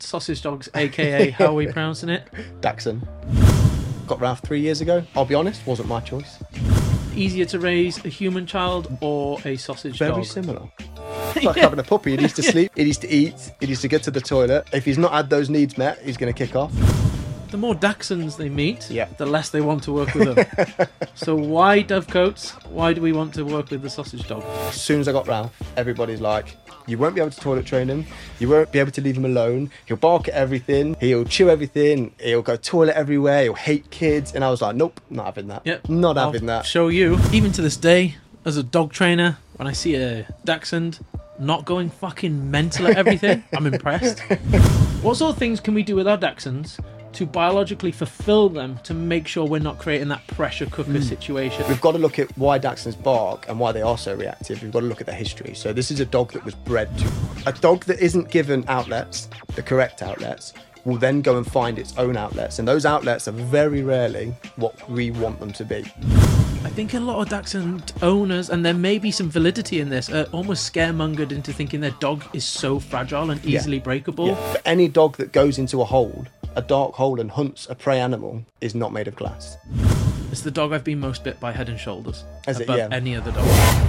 Sausage Dogs, aka how are we pronouncing it? Dachshund. Got Ralph 3 years ago. I'll be honest, wasn't my choice. Easier to raise a human child or a sausage dog? Very similar. It's like having a puppy. He needs to sleep, he needs to eat, he needs to get to the toilet. If he's not had those needs met, he's going to kick off. The more Dachshunds they meet, Yeah. the less they want to work with them. So why dovecoats? Why do we want to work with the sausage dog? As soon as I got Ralph, everybody's like, you won't be able to toilet train him, you won't be able to leave him alone, he'll bark at everything, he'll chew everything, he'll go toilet everywhere, he'll hate kids. And I was like, nope, not having that. Yep. Not I'll having that. show you. Even to this day, as a dog trainer, when I see a Dachshund not going fucking mental at everything, I'm impressed. What sort of things can we do with our Dachshunds to biologically fulfill them to make sure we're not creating that pressure cooker situation? We've got to look at why Dachshunds bark and why they are so reactive. We've got to look at their history. So this is a dog that was bred to. A dog that isn't given outlets, the correct outlets, will then go and find its own outlets. And those outlets are very rarely what we want them to be. I think a lot of Dachshund owners, and there may be some validity in this, are almost scaremongered into thinking their dog is so fragile and easily breakable. Yeah. But any dog that goes into a dark hole and hunts a prey animal is not made of glass. It's the dog I've been most bit by Head and Shoulders Is it? above Yeah. any other dog.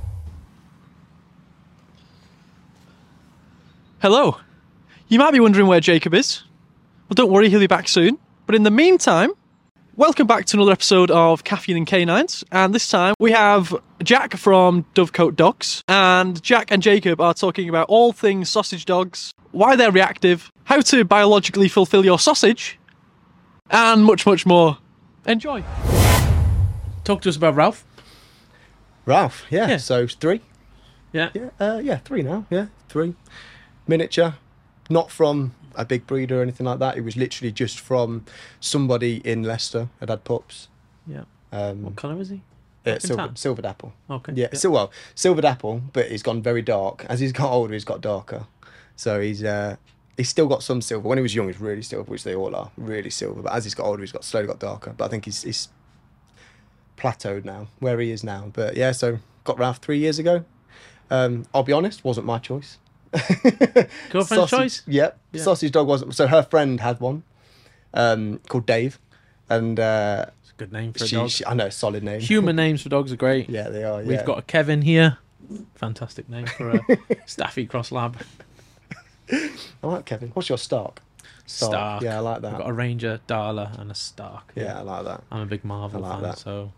Hello. You might be wondering where Jacob is. Well, don't worry, he'll be back soon. But in the meantime, welcome back to another episode of Caffeine and Canines. And this time we have Jack from Dovecoat Dogs. And Jack and Jacob are talking about all things sausage dogs, why they're reactive, how to biologically fulfill your sausage, and much, much more. Enjoy. Talk to us about Ralph. Ralph, yeah. Yeah. So 3. Yeah. Yeah, 3 now. Yeah, 3. Miniature, not from a big breeder or anything like that. It was literally just from somebody in Leicester that had pups. Yeah. What Um, colour is he? silvered apple. Okay. Yeah, silvered apple, but he's gone very dark. As he's got older, he's got darker. So he's still got some silver. When he was young, he's really silver, which they all are, really silver. But as he's got older, he's slowly got darker. But I think he's plateaued now, where he is now. But yeah, so got Ralph 3 years ago. I'll be honest, wasn't my choice. Girlfriend's choice? Yep. Yeah. Sausage dog wasn't. So her friend had one called Dave. And It's a good name for a dog. I know, solid name. Human names for dogs are great. Yeah, they are. Yeah. We've got a Kevin here. Fantastic name for a Staffy Cross Lab. I like Kevin. What's your Stark? Stark. Yeah, I like that. We've got a Ranger, Darla, and a Stark. Yeah, I like that. I'm a big Marvel I like fan, that. so...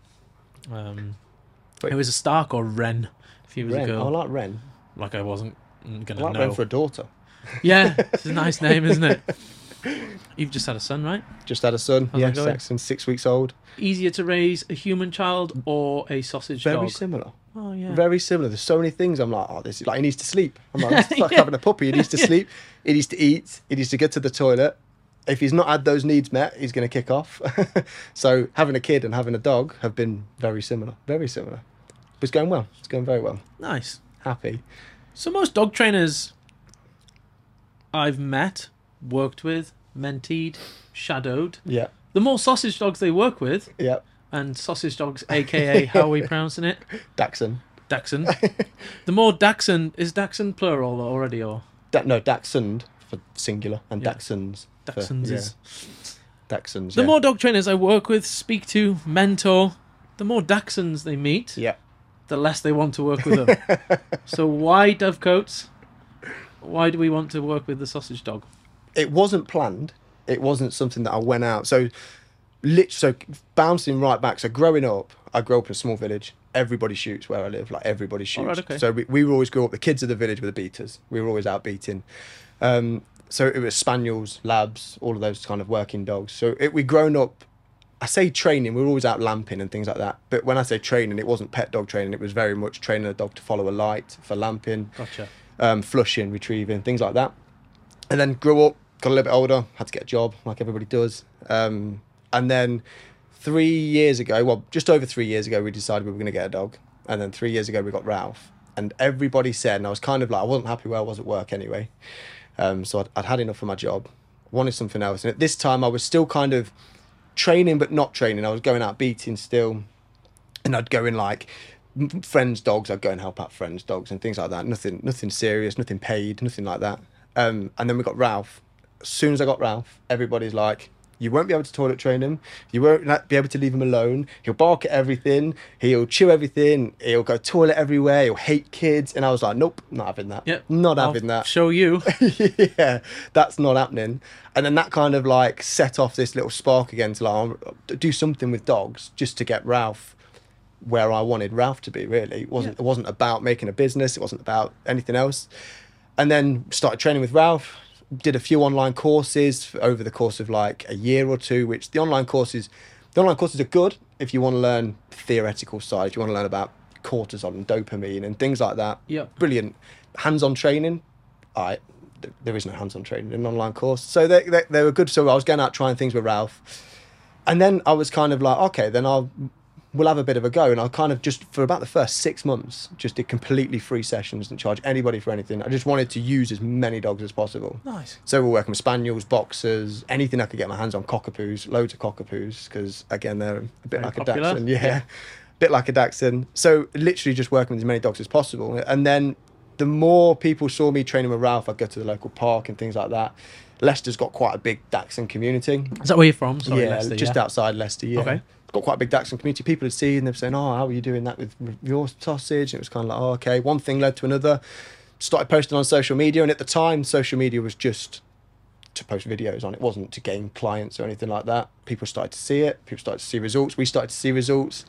Wait. it was a Stark or Ren, if he was Ren. a girl. I like Ren. Like I wasn't going I to like know. Ren for a daughter. Yeah, it's a nice name, isn't it? You've just had a son, right? Just had a son. How's Yeah, that going? Saxon, 6 weeks old. Easier to raise a human child or a sausage Very dog? similar. Oh, yeah. Very similar. There's so many things I'm like, oh, this is like, he needs to sleep. I'm like, it's like Yeah. having a puppy. He needs to sleep. He needs to eat. He needs to get to the toilet. If he's not had those needs met, he's going to kick off. So having a kid and having a dog have been very similar. Very similar. But it's going well. It's going very well. Nice. Happy. So most dog trainers I've met, worked with, mentored, shadowed, Yeah. the more sausage dogs they work with, Yeah. and sausage dogs, aka how are we pronouncing it? Dachshund. Dachshund. The more Dachshund, is Dachshund plural already, or? No, Dachshund for singular and Yeah. Dachshunds. for- Dachshunds yeah. is... Dachshunds. The yeah. more dog trainers I work with, speak to, mentor, the more Dachshunds they meet, Yeah. the less they want to work with them. So why dovecoats? Why do we want to work with the sausage dog? It wasn't planned. It wasn't something that I went out. So bouncing right back. So growing up, I grew up in a small village. Everybody shoots where I live. Like everybody shoots. right, okay. So we always grew up. The kids of the village were the beaters. We were always out beating. So it was spaniels, labs, all of those kind of working dogs. So we grown up. I say training. We were always out lamping and things like that. But when I say training, it wasn't pet dog training. It was very much training a dog to follow a light for lamping. Gotcha. Flushing, retrieving, things like that. And then grew up, got a little bit older, had to get a job like everybody does. And then 3 years ago, well, just over 3 years ago, we decided we were going to get a dog. And then 3 years ago, we got Ralph. And everybody said, and I was kind of like, I wasn't happy where I was at work anyway. So I'd had enough of my job, wanted something else. And at this time, I was still kind of training, but not training. I was going out beating still. And I'd go in like friends' dogs. I'd go and help out friends' dogs and things like that. Nothing serious, nothing paid, nothing like that. And then we got Ralph. as soon as I got Ralph, everybody's like, you won't be able to toilet train him. You won't be able to leave him alone. He'll bark at everything. He'll chew everything. He'll go toilet everywhere. He'll hate kids. And I was like, nope, not having that. Yep. Not I'll having that. show you. Yeah, that's not happening. And then that kind of like set off this little spark again to like I'll do something with dogs just to get Ralph where I wanted Ralph to be. Really, it wasn't about making a business. It wasn't about anything else. And then started training with Ralph. Did a few online courses over the course of like a year or two. Which the online courses are good if you want to learn theoretical side. If you want to learn about cortisol and dopamine and things like that. Yeah, brilliant. Hands-on training. There is no hands-on training in an online course. So they were good. So I was going out trying things with Ralph. And then I was kind of like, okay, then we'll have a bit of a go. And I kind of just, for about the first 6 months, just did completely free sessions, didn't charge anybody for anything. I just wanted to use as many dogs as possible. nice. So we're working with spaniels, boxers, anything I could get my hands on, cockapoos, loads of cockapoos, because again, they're a bit Very like popular. a Dachshund. Yeah, bit like a Dachshund. So literally just working with as many dogs as possible. And then the more people saw me training with Ralph, I'd go to the local park and things like that. Leicester's got quite a big Dachshund community. Is that where you're from? Sorry, Yeah, Leicester, just outside Leicester, yeah. Okay. Got quite a big Dachshund community. People had seen, they were saying, oh, how are you doing that with your sausage? And it was kind of like, oh, okay. One thing led to another. Started posting on social media. And at the time, social media was just to post videos on. It wasn't to gain clients or anything like that. People started to see it. People started to see results. We started to see results.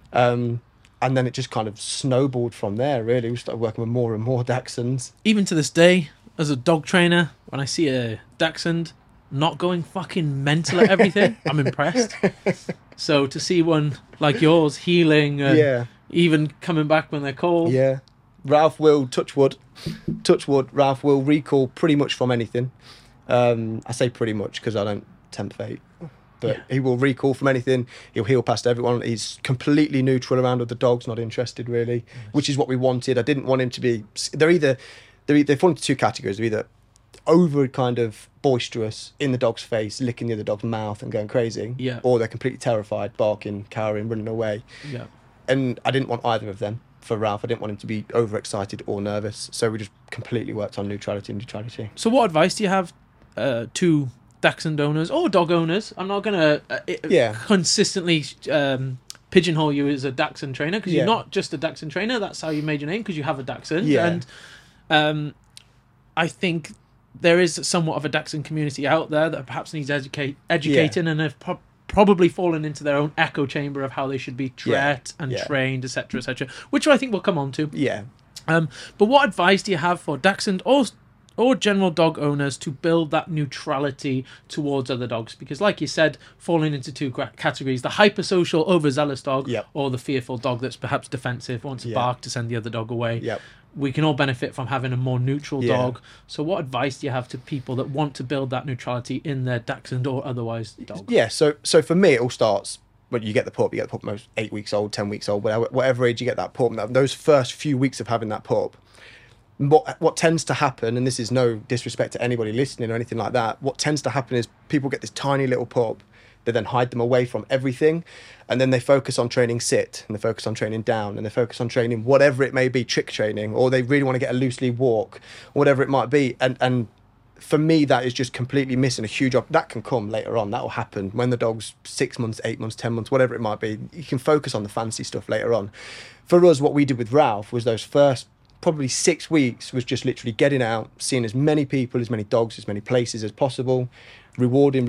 And then it just kind of snowballed from there, really. We started working with more and more Dachshunds. Even to this day, as a dog trainer, when I see a Dachshund not going fucking mental at everything, I'm impressed. So to see one like yours healing and Yeah. even coming back when they're cold. Yeah. Ralph will, touch wood, Ralph will recall pretty much from anything. I say pretty much because I don't tempt fate. But he will recall from anything. He'll heal past everyone. He's completely neutral around other dogs, not interested really, which is what we wanted. I didn't want him to be... They fall into two categories. They're either over kind of boisterous in the dog's face, licking the other dog's mouth and going crazy, or they're completely terrified, barking, cowering, running away. Yeah. And I didn't want either of them for Ralph. I didn't want him to be overexcited or nervous. So we just completely worked on neutrality and neutrality. So what advice do you have to Dachshund owners or dog owners? I'm not going to consistently pigeonhole you as a Dachshund trainer, because you're not just a Dachshund trainer. That's how you made your name, because you have a Dachshund. Yeah. And I think there is somewhat of a Dachshund community out there that perhaps needs educating and have probably fallen into their own echo chamber of how they should be trained and trained, etc., etc., which I think we'll come on to. Yeah. But what advice do you have for Dachshund or general dog owners to build that neutrality towards other dogs? Because like you said, falling into two categories: the hypersocial, overzealous dog, or the fearful dog that's perhaps defensive, wants to bark to send the other dog away. Yep. We can all benefit from having a more neutral dog. So what advice do you have to people that want to build that neutrality in their Dachshund or otherwise dog? Yeah, so for me, it all starts when you get the pup. You get the pup most 8 weeks old, 10 weeks old, whatever age you get that pup. Those first few weeks of having that pup, what tends to happen, and this is no disrespect to anybody listening or anything like that, what tends to happen is people get this tiny little pup, they then hide them away from everything, and then they focus on training sit, and they focus on training down, and they focus on training whatever it may be, trick training, or they really want to get a loose lead walk, whatever it might be. And for me, that is just completely missing a huge that can come later on. That will happen when the dog's 6 months, 8 months, 10 months, whatever it might be. You can focus on the fancy stuff later on. For us, what we did with Ralph was those first probably 6 weeks was just literally getting out, seeing as many people, as many dogs, as many places as possible, rewarding,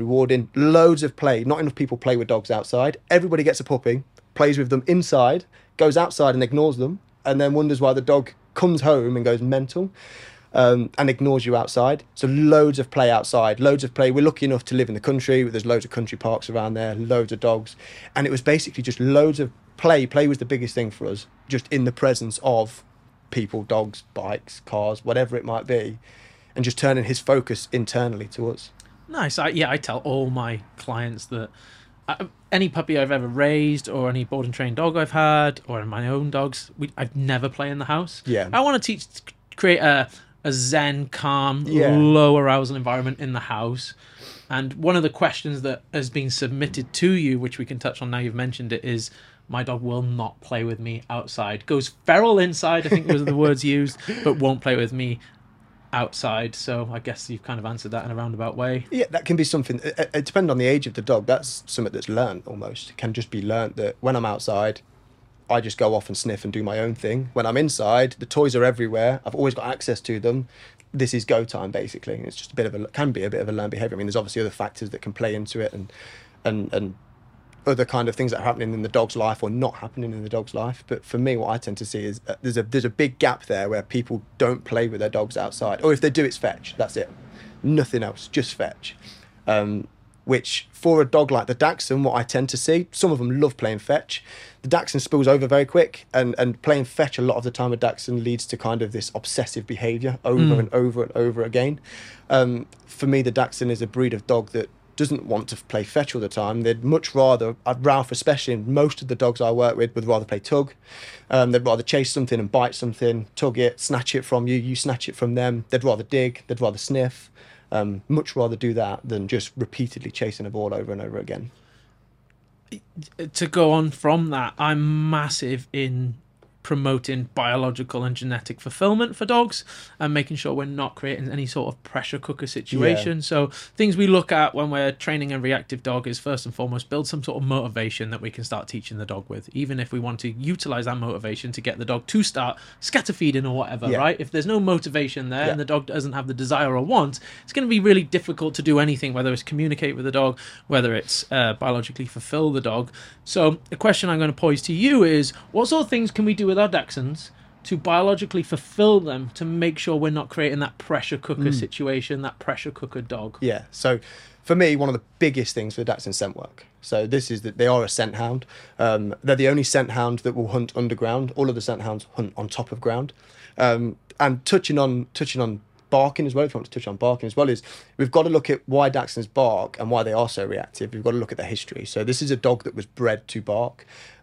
loads of play. Not enough people play with dogs outside. Everybody gets a puppy, plays with them inside, goes outside and ignores them, and then wonders why the dog comes home and goes mental and ignores you outside. So loads of play outside, loads of play. We're lucky enough to live in the country. There's loads of country parks around there, loads of dogs. And it was basically just loads of play. Play was the biggest thing for us, just in the presence of people, dogs, bikes, cars, whatever it might be, and just turning his focus internally to us. Nice. I tell all my clients that any puppy I've ever raised or any board and trained dog I've had or my own dogs, I'd never play in the house. Yeah. I want to create a zen, calm, low arousal environment in the house. And one of the questions that has been submitted to you, which we can touch on now you've mentioned it, is my dog will not play with me outside. Goes feral inside, I think was the words used, but won't play with me outside. So I guess you've kind of answered that in a roundabout way. Yeah, that can be something. It depends on the age of the dog. That's something that's learnt almost. It can just be learnt that when I'm outside, I just go off and sniff and do my own thing. When I'm inside, the toys are everywhere. I've always got access to them. This is go time, basically. It's just can be a bit of a learned behaviour. I mean, there's obviously other factors that can play into it, and other kind of things that are happening in the dog's life or not happening in the dog's life. But for me, what I tend to see is there's a big gap there where people don't play with their dogs outside, or if they do, it's fetch. That's it, nothing else, just fetch. Which for a dog like the Dachshund, what I tend to see, some of them love playing fetch. The Dachshund spills over very quick, and playing fetch a lot of the time with Dachshund leads to kind of this obsessive behaviour over and over and over again. For me, the Dachshund is a breed of dog that doesn't want to play fetch all the time. They'd much rather, Ralph especially, and most of the dogs I work with would rather play tug. They'd rather chase something and bite something, tug it, snatch it from you, you snatch it from them. They'd rather dig, they'd rather sniff. Much rather do that than just repeatedly chasing a ball over and over again. To go on from that, I'm massive in promoting biological and genetic fulfillment for dogs and making sure we're not creating any sort of pressure cooker situation. So things we look at when we're training a reactive dog is first and foremost build some sort of motivation that we can start teaching the dog with, even if we want to utilize that motivation to get the dog to start scatter feeding or whatever, right? If there's no motivation there and the dog doesn't have the desire or want, it's going to be really difficult to do anything, whether it's communicate with the dog, whether it's biologically fulfill the dog. So the question I'm going to pose to you is, what sort of things can we do with our Dachshunds to biologically fulfill them to make sure we're not creating that pressure cooker situation, that pressure cooker dog? Yeah, so for me, one of the biggest things for the Dachshund scent work. So this is that they are a scent hound. They're the only scent hound that will hunt underground. All of the scent hounds hunt on top of ground. And touching on barking as well, if you want to touch on barking as well, is we've got to look at why Dachshunds bark and why they are so reactive. We've got to look at their history. So this is a dog that was bred to bark.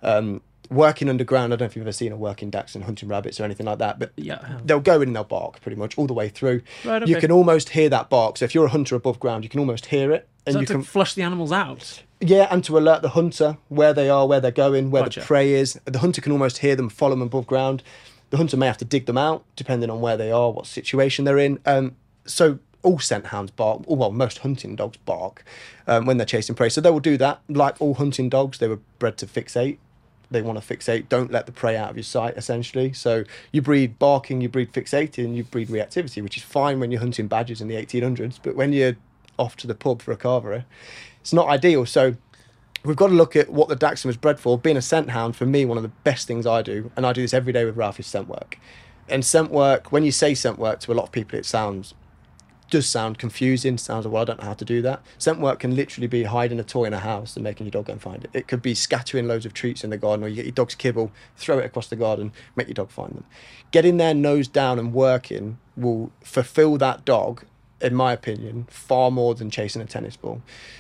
Working underground, I don't know if you've ever seen a working Dachshund hunting rabbits or anything like that, but they'll go in and they'll bark pretty much all the way through. Right, okay. You can almost hear that bark. So if you're a hunter above ground, you can almost hear it. And So you to can flush the animals out? Yeah, and to alert the hunter where they are, where they're going, where Gotcha. the prey is. The hunter can almost hear them, follow them above ground. The hunter may have to dig them out, depending on where they are, what situation they're in. So all scent hounds bark, well, most hunting dogs bark when they're chasing prey. So they will do that. Like all hunting dogs, they were bred to fixate. They want to fixate. Don't let the prey out of your sight, essentially. So you breed barking, you breed fixating, you breed reactivity, which is fine when you're hunting badgers in the 1800s. But when you're off to the pub for a carvery, it's not ideal. So we've got to look at what the Dachshund was bred for. Being a scent hound, for me, one of the best things I do, and I do this every day with Ralph, is scent work. And scent work, when you say scent work to a lot of people, it does sound confusing. Sounds like, well, I don't know how to do that. Scent work can literally be hiding a toy in a house and making your dog go and find it. It could be scattering loads of treats in the garden, or you get your dog's kibble, throw it across the garden, make your dog find them. Getting there nose down and working will fulfill that dog, in my opinion, far more than chasing a tennis ball.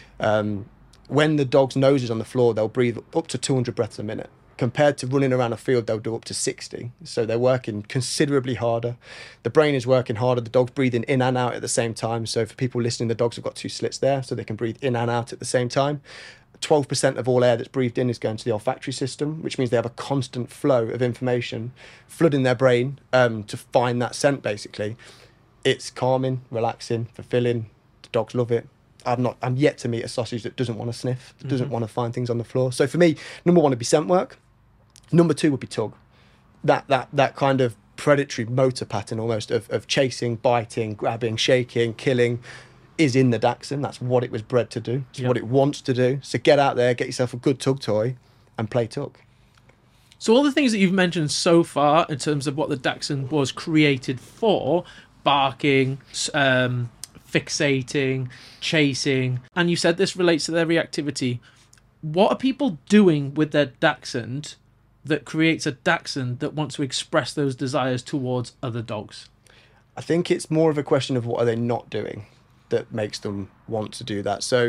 When the dog's nose is on the floor, they'll breathe up to 200 breaths a minute. Compared to running around a field, they'll do up to 60. So they're working considerably harder. The brain is working harder. The dog's breathing in and out at the same time. So for people listening, the dogs have got two slits there, so they can breathe in and out at the same time. 12% of all air that's breathed in is going to the olfactory system, which means they have a constant flow of information flooding their brain to find that scent, basically. It's calming, relaxing, fulfilling. The dogs love it. I'm yet to meet a sausage that doesn't want to sniff, that doesn't want to find things on the floor. So for me, number one would be scent work. Number two would be tug. That kind of predatory motor pattern almost of chasing, biting, grabbing, shaking, killing is in the Dachshund. That's what it was bred to do. It's what it wants to do. So get out there, get yourself a good tug toy and play tug. So all the things that you've mentioned so far in terms of what the Dachshund was created for, barking, fixating, chasing, and you said this relates to their reactivity. What are people doing with their Dachshund that creates a Dachshund that wants to express those desires towards other dogs? I think it's more of a question of what are they not doing that makes them want to do that. So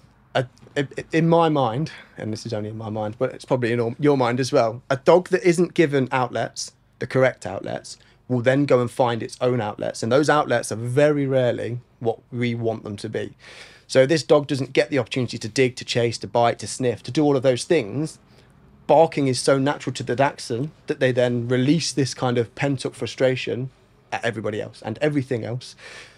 in my mind, and this is only in my mind, but it's probably in your mind as well, a dog that isn't given outlets, the correct outlets, will then go and find its own outlets. And those outlets are very rarely what we want them to be. So this dog doesn't get the opportunity to dig, to chase, to bite, to sniff, to do all of those things. Barking is so natural to the Dachshund that they then release this kind of pent-up frustration at everybody else and everything else.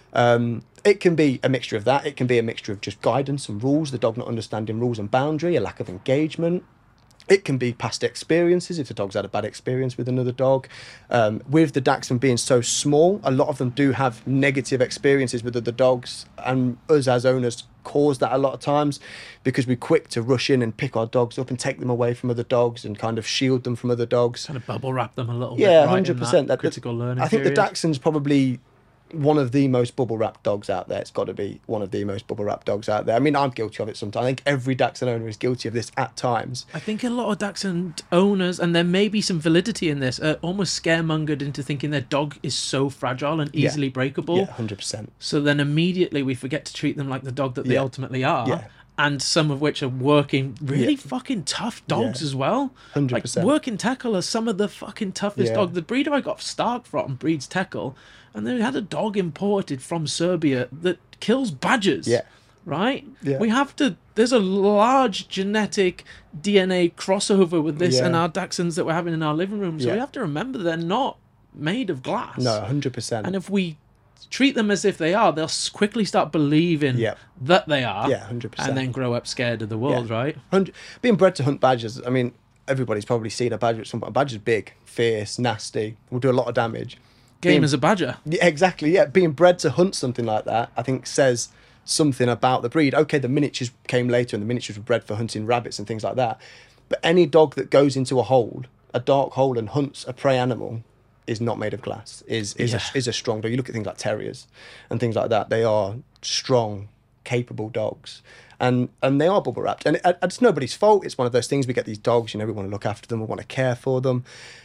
It can be a mixture of that. It can be a mixture of just guidance and rules, the dog not understanding rules and boundary, a lack of engagement. It can be past experiences, if the dog's had a bad experience with another dog. With the Dachshund being so small, a lot of them do have negative experiences with other dogs, and us as owners cause that a lot of times because we're quick to rush in and pick our dogs up and take them away from other dogs and kind of shield them from other dogs. Kind of bubble wrap them a little bit. Yeah, right, 100%. That critical learning I think period. the Dachshund's probably one of the most bubble wrapped dogs out there. It's got to be one of the most bubble wrapped dogs out there. I mean, I'm guilty of it sometimes. I think every Dachshund owner is guilty of this at times. I think a lot of Dachshund owners, and there may be some validity in this, are almost scaremongered into thinking their dog is so fragile and easily breakable. Yeah, 100%. So then immediately we forget to treat them like the dog that they Yeah. ultimately are. Yeah. And some of which are working really Yeah. fucking tough dogs Yeah. as well. 100%. Like working tackle are some of the fucking toughest Yeah. dogs. The breeder I got Stark from breeds tackle, and they had a dog imported from Serbia that kills badgers. Yeah. Right? Yeah. We have to. There's a large genetic DNA crossover with this Yeah. and our Dachshunds that we're having in our living room. So Yeah. we have to remember they're not made of glass. No, 100%. And if we treat them as if they are, they'll quickly start believing Yeah. that they are. Yeah, 100%. And then grow up scared of the world, Yeah. right? Being bred to hunt badgers, I mean, everybody's probably seen a badger at some point. A badger's big, fierce, nasty, will do a lot of damage. Game Being- as a badger. Yeah, exactly, yeah. Being bred to hunt something like that, I think says something about the breed. Okay, the miniatures came later and the miniatures were bred for hunting rabbits and things like that. But any dog that goes into a hole, a dark hole, and hunts a prey animal is not made of glass, is a strong dog. You look at things like terriers and things like that. They are strong, capable dogs. And they are bubble wrapped. And it's nobody's fault. It's one of those things. We get these dogs, we want to look after them, we want to care for them.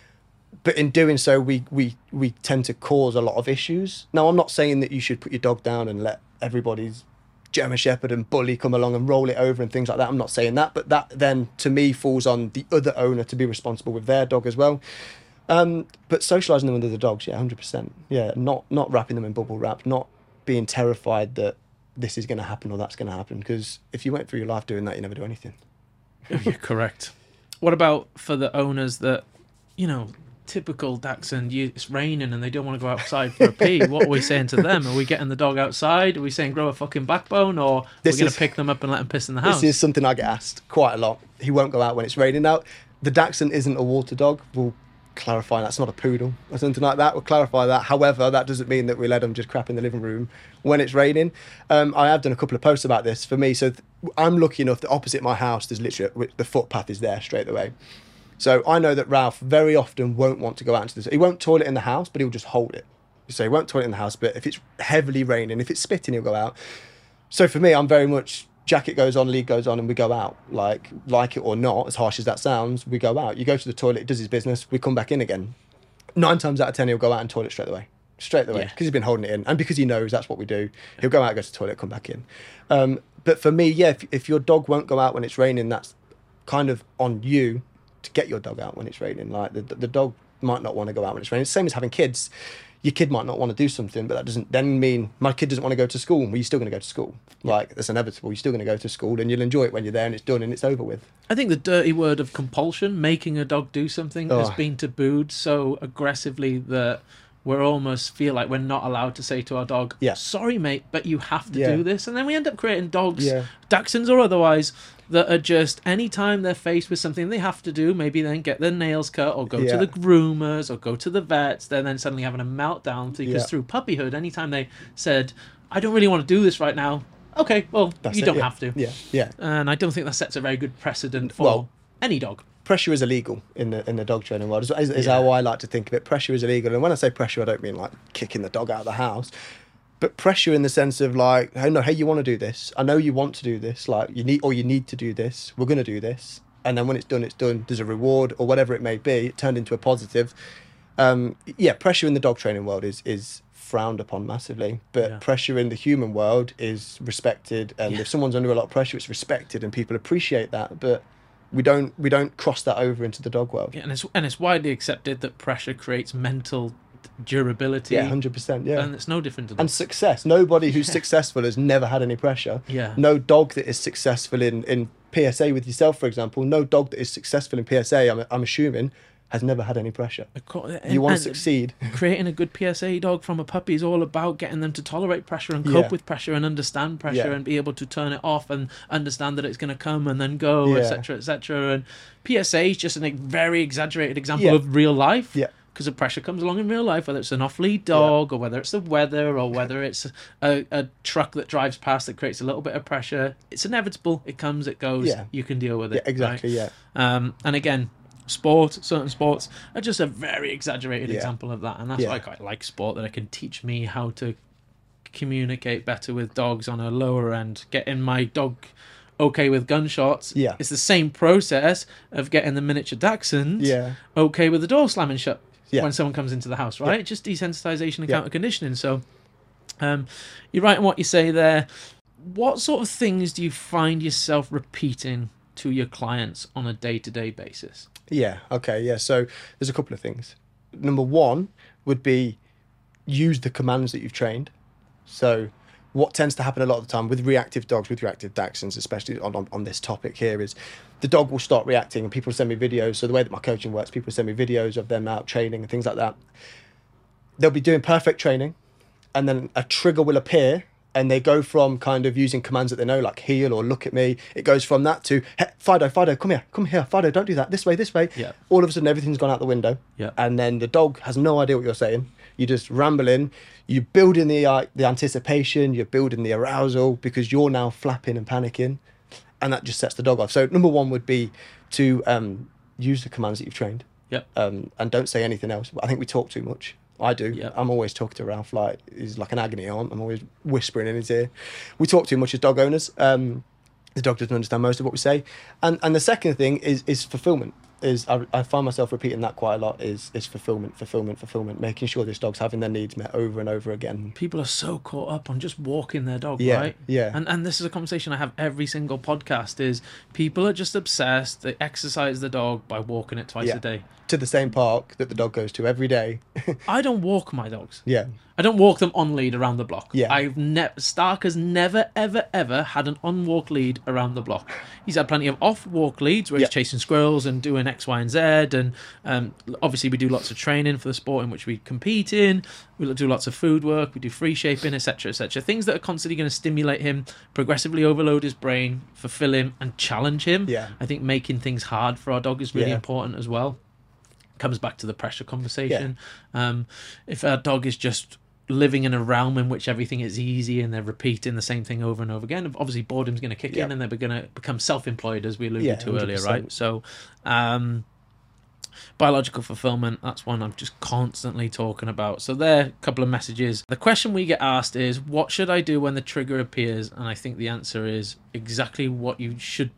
But in doing so, we tend to cause a lot of issues. Now, I'm not saying that you should put your dog down and let everybody's German Shepherd and bully come along and roll it over and things like that. I'm not saying that. But that then, to me, falls on the other owner to be responsible with their dog as well. But socialising them with other dogs, yeah, 100%. Yeah, not wrapping them in bubble wrap, not being terrified that this is going to happen or that's going to happen. Because if you went through your life doing that, you never do anything. You're correct. What about for the owners that, typical Dachshund, it's raining and they don't want to go outside for a pee? What are we saying to them? Are we getting the dog outside? Are we saying grow a fucking backbone? Or are we going to pick them up and let them piss in the house? This is something I get asked quite a lot. He won't go out when it's raining. Now, the Dachshund isn't a water dog. We'll clarify that's not a poodle or something like that. We'll clarify that. However, that doesn't mean that we let them just crap in the living room when it's raining. I have done a couple of posts about this for me. So I'm lucky enough that opposite my house, there's literally the footpath is there straight away. So I know that Ralph very often won't want to go out into this. He won't toilet in the house, but he'll just hold it. So he won't toilet in the house, but if it's heavily raining, if it's spitting, he'll go out. So for me, I'm very much jacket goes on, lead goes on, and we go out. Like it or not, as harsh as that sounds, we go out. You go to the toilet, he does his business, we come back in again. 9 times out of 10, he'll go out and toilet straight away. Because he's been holding it in, and because he knows that's what we do. He'll go out, go to the toilet, come back in. But for me, yeah, if your dog won't go out when it's raining, that's kind of on you to get your dog out when it's raining. Like the dog might not want to go out when it's raining. It's the same as having kids. Your kid might not want to do something, but that doesn't then mean my kid doesn't want to go to school. Well, you're still going to go to school. Like, that's inevitable. You're still going to go to school, and you'll enjoy it when you're there and it's done and it's over with. I think the dirty word of compulsion, making a dog do something, has been tabooed so aggressively that we almost feel like we're not allowed to say to our dog, sorry, mate, but you have to do this. And then we end up creating dogs, Dachshunds or otherwise, that are just, anytime they're faced with something they have to do, maybe then get their nails cut or go to the groomers or go to the vets, they're then suddenly having a meltdown because through puppyhood, anytime they said, I don't really want to do this right now, okay, well, you don't have to. Yeah. And I don't think that sets a very good precedent for any dog. Pressure is illegal in the dog training world, is how I like to think of it. Pressure is illegal. And when I say pressure, I don't mean like kicking the dog out of the house, but pressure in the sense of like, hey, no, hey, you want to do this. I know you want to do this. Like, you need to do this. We're going to do this. And then when it's done, it's done. There's a reward or whatever it may be. It turned into a positive. Pressure in the dog training world is frowned upon massively, but pressure in the human world is respected. And if someone's under a lot of pressure, it's respected and people appreciate that. But we don't cross that over into the dog world. Yeah, and it's widely accepted that pressure creates mental durability. Yeah, 100%. Yeah, and it's no different to that. And success. Nobody who's successful has never had any pressure. Yeah. No dog that is successful in PSA with yourself, for example. No dog that is successful in PSA, I'm assuming, has never had any pressure. And- You want and to succeed. Creating a good PSA dog from a puppy is all about getting them to tolerate pressure and cope Yeah. with pressure and understand pressure Yeah. and be able to turn it off and understand that it's going to come and then go, Yeah. etc., etc. And PSA is just a very exaggerated example Yeah. of real life. Yeah. Because the pressure comes along in real life, whether it's an off-lead dog or whether it's the weather or whether it's a truck that drives past that creates a little bit of pressure. It's inevitable. It comes, it goes. Yeah. You can deal with it. Yeah, exactly. right? Yeah. And again, certain sports are just a very exaggerated Yeah. example of that. And that's Yeah. why I quite like sport, that it can teach me how to communicate better with dogs on a lower end, getting my dog okay with gunshots. Yeah. It's the same process of getting the miniature Dachshund Yeah. okay with the door slamming shut Yeah. when someone comes into the house, right? Just desensitization and Yeah. counter conditioning. So you're right in what you say there. What sort of things do you find yourself repeating to your clients on a day-to-day basis? Yeah. Okay. Yeah. So there's a couple of things. Number one would be use the commands that you've trained. So what tends to happen a lot of the time with reactive dogs, with reactive Dachshunds, especially on this topic here, is the dog will start reacting and people send me videos. So the way that my coaching works, people send me videos of them out training and things like that. They'll be doing perfect training and then a trigger will appear and they go from kind of using commands that they know, like heel or look at me. It goes from that to, hey, Fido, come here, Fido, don't do that, this way. Yeah. All of a sudden, everything's gone out the window. Yeah. And then the dog has no idea what you're saying. You just rambling. You're building the anticipation, you're building the arousal because you're now flapping and panicking. And that just sets the dog off. So number one would be to use the commands that you've trained. Yep. And don't say anything else. I think we talk too much. I do. Yeah. I'm always talking to Ralph like he's like an agony aunt. I'm always whispering in his ear. We talk too much as dog owners. The dog doesn't understand most of what we say. And the second thing is fulfillment. I find myself repeating that quite a lot is fulfillment, making sure this dog's having their needs met over and over again. People are so caught up on just walking their dog, Yeah, right? yeah. And this is a conversation I have every single podcast is people are just obsessed. They exercise the dog by walking it twice Yeah. a day. To the same park that the dog goes to every day. I don't walk my dogs. Yeah. I don't walk them on lead around the block. Yeah. Stark has never, ever, ever had an on-walk lead around the block. He's had plenty of off-walk leads where he's Yeah. chasing squirrels and doing X, Y, and Z. And obviously we do lots of training for the sport in which we compete in. We do lots of food work. We do free shaping, etc., etc. Things that are constantly going to stimulate him, progressively overload his brain, fulfill him, and challenge him. Yeah. I think making things hard for our dog is really Yeah. important as well. Comes back to the pressure conversation. If our dog is just living in a realm in which everything is easy and they're repeating the same thing over and over again, obviously boredom's going to kick Yeah. in and they're going to become self-employed, as we alluded Yeah, to earlier, 100%. right? So biological fulfillment, that's one I'm just constantly talking about. So there are a couple of messages. The question we get asked is, what should I do when the trigger appears? And I think the answer is exactly what you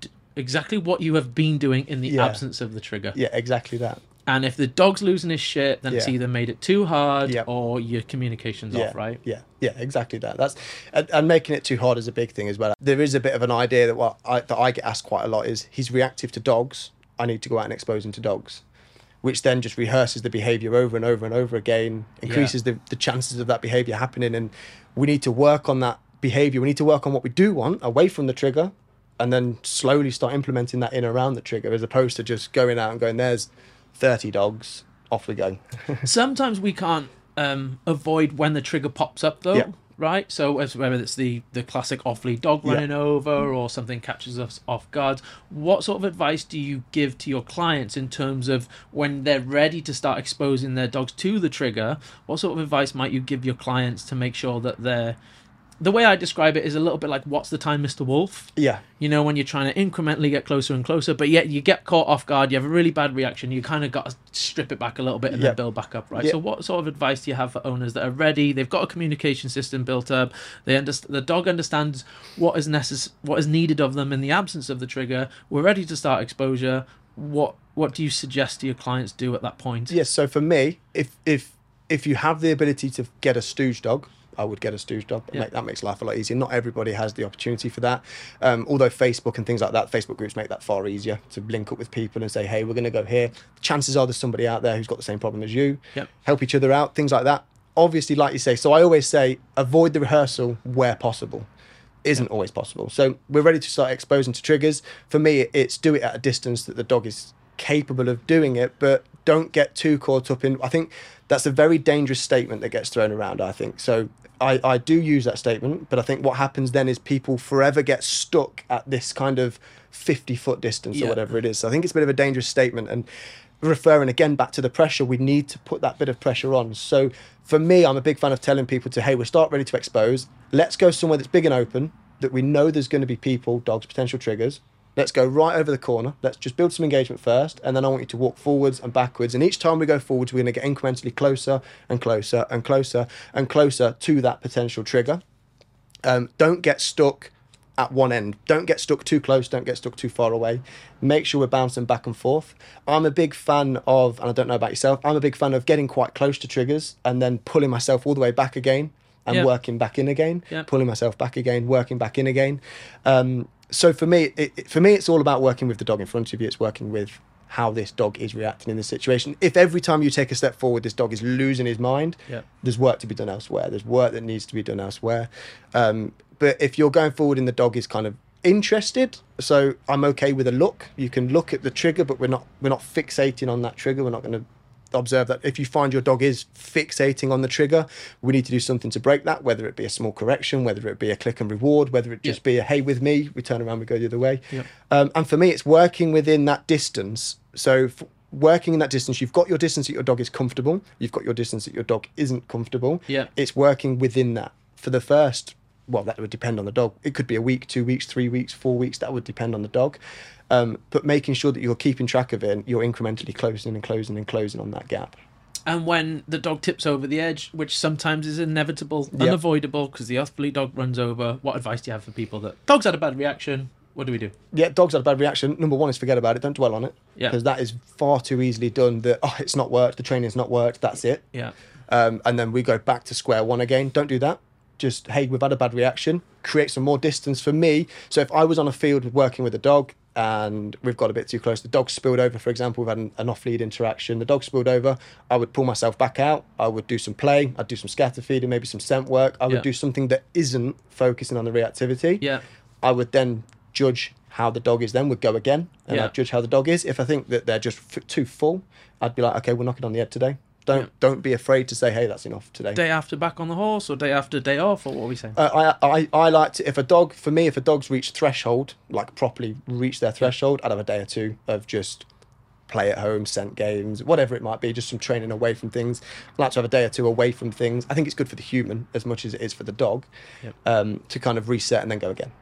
have been doing in the Yeah. absence of the trigger. Yeah, exactly that. And if the dog's losing his shit, then it's Yeah. either made it too hard Yeah. or your communication's Yeah, off, right? Yeah, exactly that. That's and making it too hard is a big thing as well. There is a bit of an idea that I get asked quite a lot is he's reactive to dogs. I need to go out and expose him to dogs, which then just rehearses the behaviour over and over and over again, increases the chances of that behaviour happening. And we need to work on that behaviour. We need to work on what we do want away from the trigger, and then slowly start implementing that in around the trigger, as opposed to just going out and going, there's 30 dogs, off we go. Sometimes we can't avoid when the trigger pops up, though, Yeah. right? So whether it's the classic off-lead dog Yeah. running over or something catches us off guard, what sort of advice do you give to your clients in terms of when they're ready to start exposing their dogs to the trigger? What sort of advice might you give your clients to make sure that they're... The way I describe it is a little bit like, what's the time, Mr. Wolf? Yeah, You know, when you're trying to incrementally get closer and closer, but yet you get caught off guard, you have a really bad reaction, you kind of got to strip it back a little bit and then Yep. build back up, right? Yep. So what sort of advice do you have for owners that are ready, they've got a communication system built up, the dog understands what is needed of them in the absence of the trigger, we're ready to start exposure, what do you suggest to your clients do at that point? yes. So for me, if you have the ability to get a stooge dog, I would get a stooge dog. Yeah. That makes life a lot easier. Not everybody has the opportunity for that. Although Facebook and things like that, Facebook groups make that far easier to link up with people and say, hey, we're going to go here. Chances are there's somebody out there who's got the same problem as you. Yep. Help each other out, things like that. Obviously, like you say, so I always say, avoid the rehearsal where possible. Isn't always possible. So we're ready to start exposing to triggers. For me, it's do it at a distance that the dog is capable of doing it, but don't get too caught up in. I think that's a very dangerous statement that gets thrown around, I think. So I do use that statement, but I think what happens then is people forever get stuck at this kind of 50-foot distance or whatever it is. So I think it's a bit of a dangerous statement. And referring again back to the pressure, we need to put that bit of pressure on. So for me, I'm a big fan of telling people to, hey, we'll start ready to expose. Let's go somewhere that's big and open, that we know there's going to be people, dogs, potential triggers. Let's go right over the corner. Let's just build some engagement first. And then I want you to walk forwards and backwards. And each time we go forwards, we're going to get incrementally closer and closer and closer and closer to that potential trigger. Don't get stuck at one end. Don't get stuck too close. Don't get stuck too far away. Make sure we're bouncing back and forth. I'm a big fan of, and I don't know about yourself, I'm a big fan of getting quite close to triggers and then pulling myself all the way back again and working back in again, pulling myself back again, working back in again. So for me, it's all about working with the dog in front of you. It's working with how this dog is reacting in this situation. If every time you take a step forward, this dog is losing his mind, there's work to be done elsewhere. There's work that needs to be done elsewhere. But if you're going forward and the dog is kind of interested, so I'm okay with a look. You can look at the trigger, but we're not fixating on that trigger. We're not going to observe that. If you find your dog is fixating on the trigger, we need to do something to break that, whether it be a small correction, whether it be a click and reward, whether it just be a hey with me, we turn around, we go the other way. And for me, it's working within that distance. So working in that distance, you've got your distance that your dog is comfortable, you've got your distance that your dog isn't comfortable. It's working within that. For the first, well, that would depend on the dog. It could be a week, 2 weeks, 3 weeks, 4 weeks. That would depend on the dog. But making sure that you're keeping track of it and you're incrementally closing and closing and closing on that gap. And when the dog tips over the edge, which sometimes is inevitable, unavoidable, because the off-lead dog runs over, what advice do you have for people that dogs had a bad reaction? What do we do? Yeah, dogs had a bad reaction. Number one is forget about it. Don't dwell on it. Because that is far too easily done. That, it's not worked. The training's not worked. That's it. And then we go back to square one again. Don't do that. Just, hey, we've had a bad reaction. Create some more distance for me. So if I was on a field working with a dog and we've got a bit too close, the dog spilled over, for example, we've had an off-lead interaction, the dog spilled over, I would pull myself back out, I would do some play, I'd do some scatter feeding, maybe some scent work, I would do something that isn't focusing on the reactivity. I would then judge how the dog is, then would go again, and I'd judge how the dog is. If I think that they're just too full, I'd be like, okay, we're knocking on the head today. Don't be afraid to say, hey, that's enough today. Day after back on the horse, or day after day off, or what are we saying? I like to, if a dog's reached threshold, like properly reached their threshold, I'd have a day or two of just play at home, scent games, whatever it might be, just some training away from things. I like to have a day or two away from things. I think it's good for the human as much as it is for the dog, to kind of reset and then go again.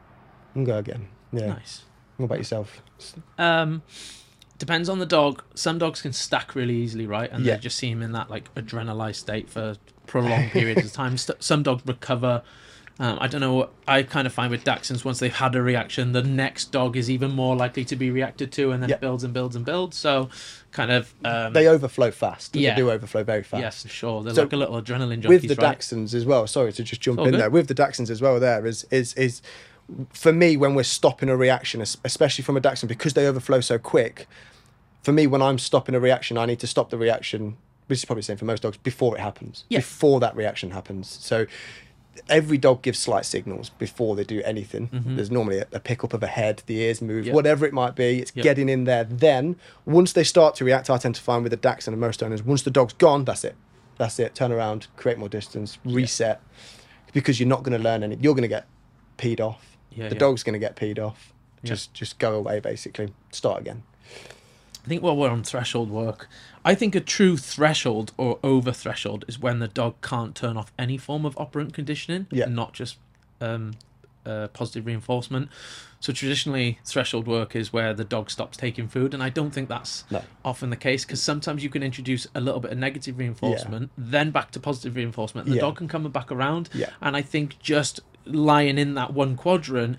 Nice. What about yourself? Depends on the dog. Some dogs can stack really easily, right? And they just seem in that like adrenalized state for prolonged periods of time. Some dogs recover. I don't know what I kind of find with Dachshunds, once they've had a reaction, the next dog is even more likely to be reacted to, and then it builds and builds and builds. So kind of... they overflow fast. They do overflow very fast. Yes, for sure. They're like a little adrenaline junkies, with the Dachshunds as well, sorry to just jump in there. With the Dachshunds as well, there is for me, when we're stopping a reaction, especially from a Dachshund, because they overflow so quick, for me, when I'm stopping a reaction, I need to stop the reaction, which is probably the same for most dogs, before it happens, before that reaction happens. So every dog gives slight signals before they do anything. There's normally a pickup of a head, the ears move, whatever it might be. It's getting in there. Then, once they start to react, I tend to find with the Dachshund and most owners, once the dog's gone, that's it. That's it. Turn around, create more distance, reset, because you're not going to learn any. You're going to get peed off. The dog's going to get peed off. Just go away, basically. Start again. I think while we're on threshold work, I think a true threshold or over threshold is when the dog can't turn off any form of operant conditioning, not just positive reinforcement. So traditionally, threshold work is where the dog stops taking food, and I don't think that's often the case, because sometimes you can introduce a little bit of negative reinforcement, then back to positive reinforcement, and the dog can come back around. And I think just lying in that one quadrant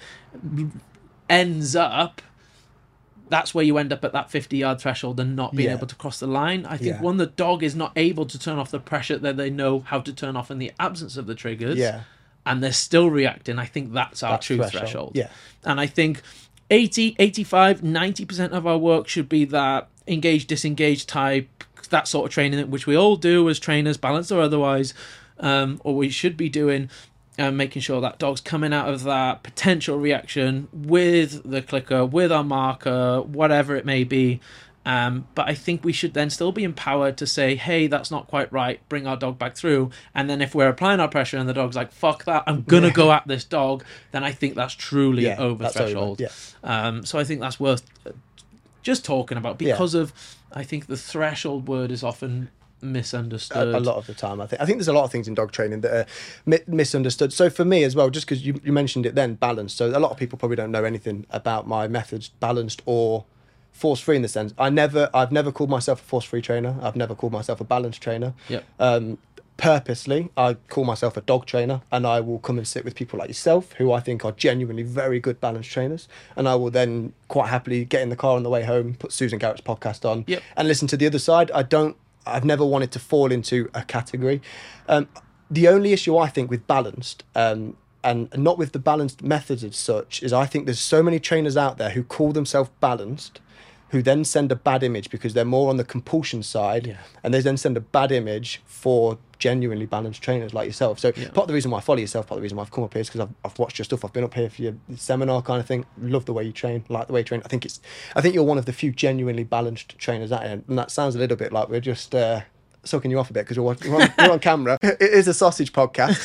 ends up, that's where you end up at that 50-yard threshold and not being able to cross the line. I think when the dog is not able to turn off the pressure that they know how to turn off in the absence of the triggers, and they're still reacting, I think that's our true threshold. And I think 80, 85, 90% of our work should be that engage, disengage type, that sort of training, which we all do as trainers, balanced or otherwise, or we should be doing. Making sure that dog's coming out of that potential reaction with the clicker, with our marker, whatever it may be, But I think we should then still be empowered to say, hey, that's not quite right, bring our dog back through. And then if we're applying our pressure and the dog's like, fuck that, I'm going to go at this dog, then I think that's truly over that's threshold. So I think that's worth just talking about because of, I think the threshold word is often misunderstood. A lot of the time, I think there's a lot of things in dog training that are misunderstood. So for me as well, just because you mentioned it then, balanced. So a lot of people probably don't know anything about my methods, balanced or force-free in the sense. I've never called myself a force-free trainer. I've never called myself a balanced trainer. Purposely, I call myself a dog trainer, and I will come and sit with people like yourself, who I think are genuinely very good balanced trainers, and I will then quite happily get in the car on the way home, put Susan Garrett's podcast on, and listen to the other side. I've never wanted to fall into a category. The only issue I think with balanced, and not with the balanced methods as such, is I think there's so many trainers out there who call themselves balanced, who then send a bad image because they're more on the compulsion side, and they then send a bad image for genuinely balanced trainers like yourself. So part of the reason why I follow yourself, part of the reason why I've come up here is because I've watched your stuff. I've been up here for your seminar kind of thing. Love the way you train, like the way you train. I think you're one of the few genuinely balanced trainers out here, and that sounds a little bit like we're just sucking you off a bit because we're on camera. It is a sausage podcast.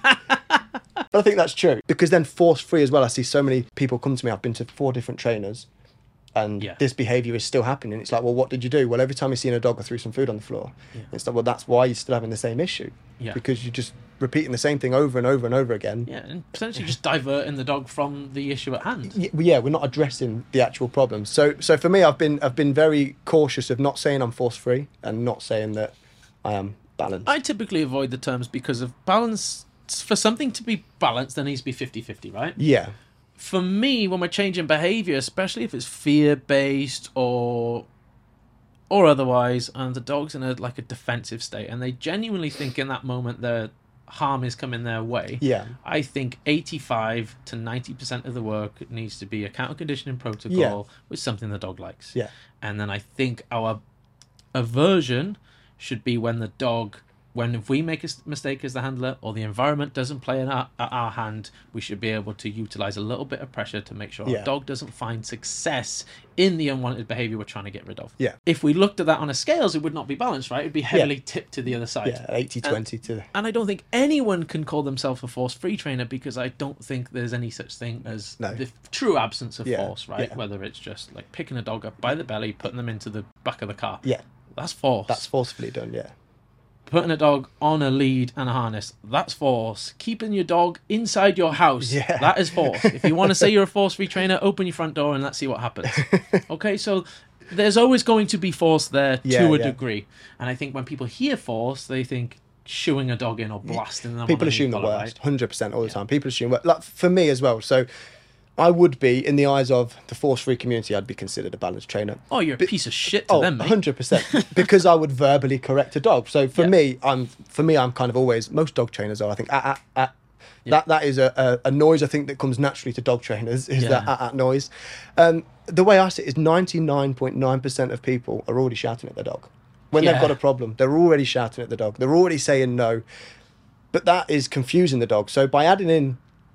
But I think that's true, because then force-free as well. I see so many people come to me. I've been to 4 different trainers, and this behaviour is still happening. It's like, well, what did you do? Well, every time you've seen a dog, I threw some food on the floor. It's like, well, that's why you're still having the same issue. Because you're just repeating the same thing over and over and over again. And potentially just diverting the dog from the issue at hand. We're not addressing the actual problem. So for me, I've been very cautious of not saying I'm force-free and not saying that I am balanced. I typically avoid the terms because of balance. For something to be balanced, there needs to be 50-50, right? Yeah. For me, when we're changing behaviour, especially if it's fear-based or otherwise, and the dog's in a defensive state, and they genuinely think in that moment their harm is coming their way, I think 85 to 90% of the work needs to be a counter conditioning protocol with something the dog likes. And then I think our aversion should be when the dog... if we make a mistake as the handler, or the environment doesn't play in our hand, we should be able to utilise a little bit of pressure to make sure our dog doesn't find success in the unwanted behaviour we're trying to get rid of. If we looked at that on a scales, it would not be balanced, right? It'd be heavily tipped to the other side. 80-20 And I don't think anyone can call themselves a force-free trainer, because I don't think there's any such thing as the true absence of force, right? Whether it's just like picking a dog up by the belly, putting them into the back of the car. That's force. That's forcefully done, Putting a dog on a lead and a harness, that's force. Keeping your dog inside your house, that is force. If you want to say you're a force-free trainer, open your front door and let's see what happens. Okay, so there's always going to be force there to a degree. And I think when people hear force, they think shooing a dog in or blasting them. People assume the worst, 100% all the time. People assume, like for me as well. So I would be, in the eyes of the force-free community, I'd be considered a balanced trainer. Oh, you're a piece of shit to them, mate. 100%. Because I would verbally correct a dog. So for me, I'm kind of always, most dog trainers are, I think, that is a noise, I think, that comes naturally to dog trainers, is that noise. The way I see it is 99.9% of people are already shouting at their dog. When they've got a problem, they're already shouting at the dog. They're already saying no. But that is confusing the dog. So by adding in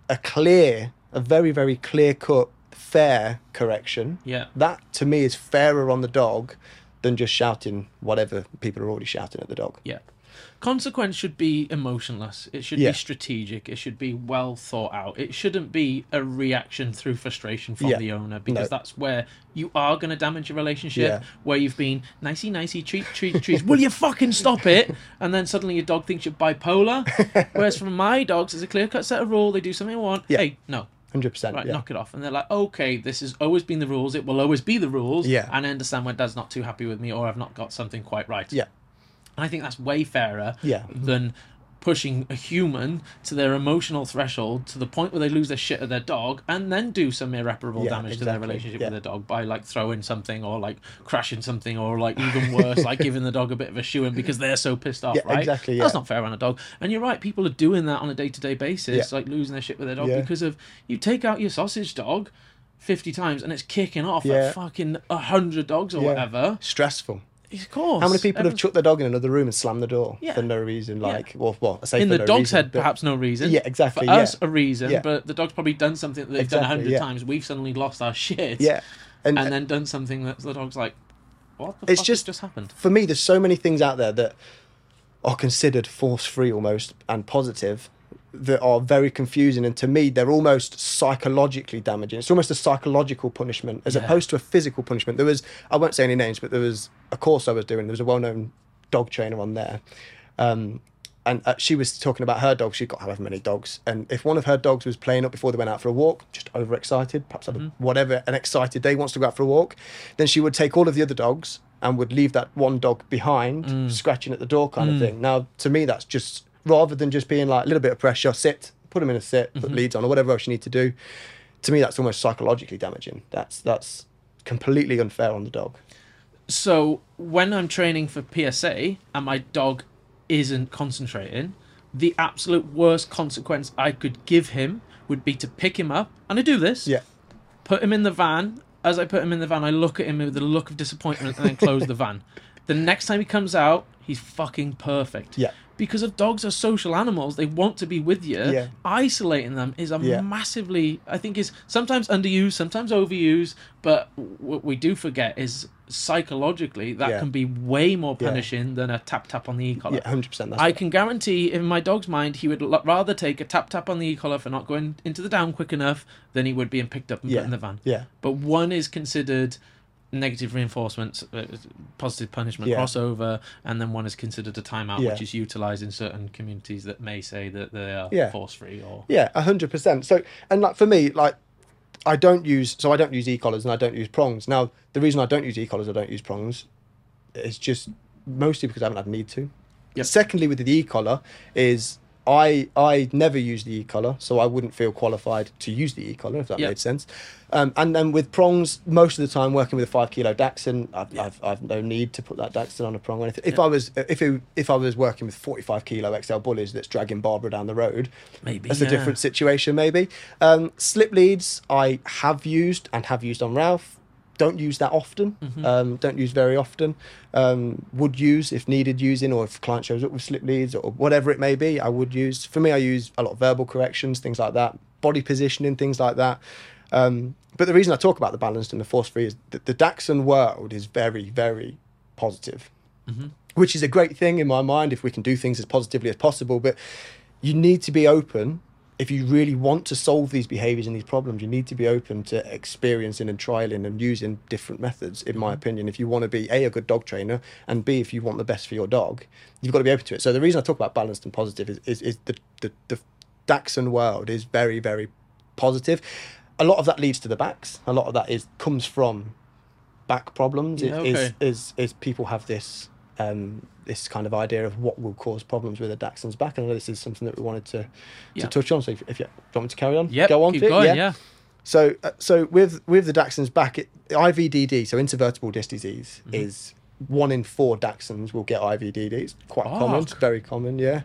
a very, very clear-cut, fair correction, that to me is fairer on the dog than just shouting whatever people are already shouting at the dog. Consequence should be emotionless. It should be strategic. It should be well thought out. It shouldn't be a reaction through frustration from the owner, because that's where you are going to damage your relationship, where you've been nicey, treat, will you fucking stop it? And then suddenly your dog thinks you're bipolar. Whereas from my dogs, there's a clear-cut set of rules. They do something I want. Hey, no. 100%. Right, knock it off. And they're like, okay, this has always been the rules. It will always be the rules. And I understand when Dad's not too happy with me, or I've not got something quite right. And I think that's way fairer than pushing a human to their emotional threshold to the point where they lose their shit at their dog, and then do some irreparable damage to their relationship with their dog by throwing something, or crashing something, or even worse, giving the dog a bit of a shoeing because they're so pissed off, right? Exactly. That's not fair on a dog. And you're right, people are doing that on a day-to-day basis, losing their shit with their dog because of, you take out your sausage dog 50 times and it's kicking off at fucking 100 dogs or whatever. Stressful. Of course. How many people have chucked their dog in another room and slammed the door for no reason? I say in for the no dog's reason, head, perhaps no reason. Yeah, exactly. For us, a reason, but the dog's probably done something that they've done 100 yeah. times. We've suddenly lost our shit. Yeah, and then done something that the dog's like, What the It's fuck just- just happened? For me, there's so many things out there that are considered force-free almost and positive that are very confusing, and to me they're almost psychologically damaging. It's almost a psychological punishment as Yeah. opposed to a physical punishment. There was, I won't say any names, but there was a course I was doing, there was a well-known dog trainer on there, and she was talking about her dog. She's got however many dogs, and if one of her dogs was playing up before they went out for a walk, just overexcited, perhaps had whatever, an excited day, wants to go out for a walk, then she would take all of the other dogs and would leave that one dog behind, scratching at the door kind of thing. Now, to me, that's just, rather than just being like a little bit of pressure, sit, put them in a sit, put leads on, or whatever else you need to do. To me, that's almost psychologically damaging. That's completely unfair on the dog. So when I'm training for PSA and my dog isn't concentrating, the absolute worst consequence I could give him would be to pick him up, and I do this, Yeah, put him in the van. As I put him in the van, I look at him with a look of disappointment and then close the van. The next time he comes out, he's fucking perfect. yeah, Because if dogs are social animals, they want to be with you. Yeah. Isolating them is a Yeah. massively, I think, is sometimes underused, sometimes overused. But what we do forget is psychologically that Yeah. can be way more Yeah. punishing than a tap tap on the e-collar. yeah, 100%. That's I what- can guarantee, in my dog's mind, he would rather take a tap tap on the e-collar for not going into the down quick enough than he would being picked up and Yeah. put in the van. Yeah, But one is considered negative reinforcement, positive punishment, Yeah. crossover, and then one is considered a timeout, Yeah. which is utilised in certain communities that may say that they are Yeah. force-free or... yeah, 100%. So, and like for me, like I don't use e-collars and I don't use prongs. Now, the reason I don't use e-collars, I don't use prongs, is just mostly because I haven't had need to. Yep. Secondly, with the e-collar is I never use the e-collar, so I wouldn't feel qualified to use the e-collar, if that Yep. made sense. And then with prongs, most of the time working with a 5 kilo Dachshund, I've no need to put that Dachshund on a prong or anything. If I was working with 45 kilo XL bullies that's dragging Barbara down the road, Maybe, that's yeah. a different situation maybe. Slip leads I have used on Ralph. Don't use that often. Don't use very often. Would use if needed using, or if a client shows up with slip leads or whatever it may be, I would use. For me, I use a lot of verbal corrections, things like that, body positioning, things like that. But the reason I talk about the balanced and the force-free is that the Dachshund world is very, very positive, which is a great thing in my mind if we can do things as positively as possible. But you need to be open. If you really want to solve these behaviours and these problems, you need to be open to experiencing and trialing and using different methods, in my opinion. If you want to be A, a good dog trainer, and B, if you want the best for your dog, you've got to be open to it. So the reason I talk about balanced and positive is the Dachshund world is very, very positive. A lot of that leads to the backs. A lot of that comes from back problems. Yeah, okay. Is people have this this kind of idea of what will cause problems with a Dachshund's back. And I know this is something that we wanted to touch on. So if you want me to carry on, Yep, go on keep for it. going, yeah. So with the Dachshund's back, IVDD, so intervertebral disc disease, is 1 in 4 Dachshunds will get IVDD. It's quite common. It's very common, yeah.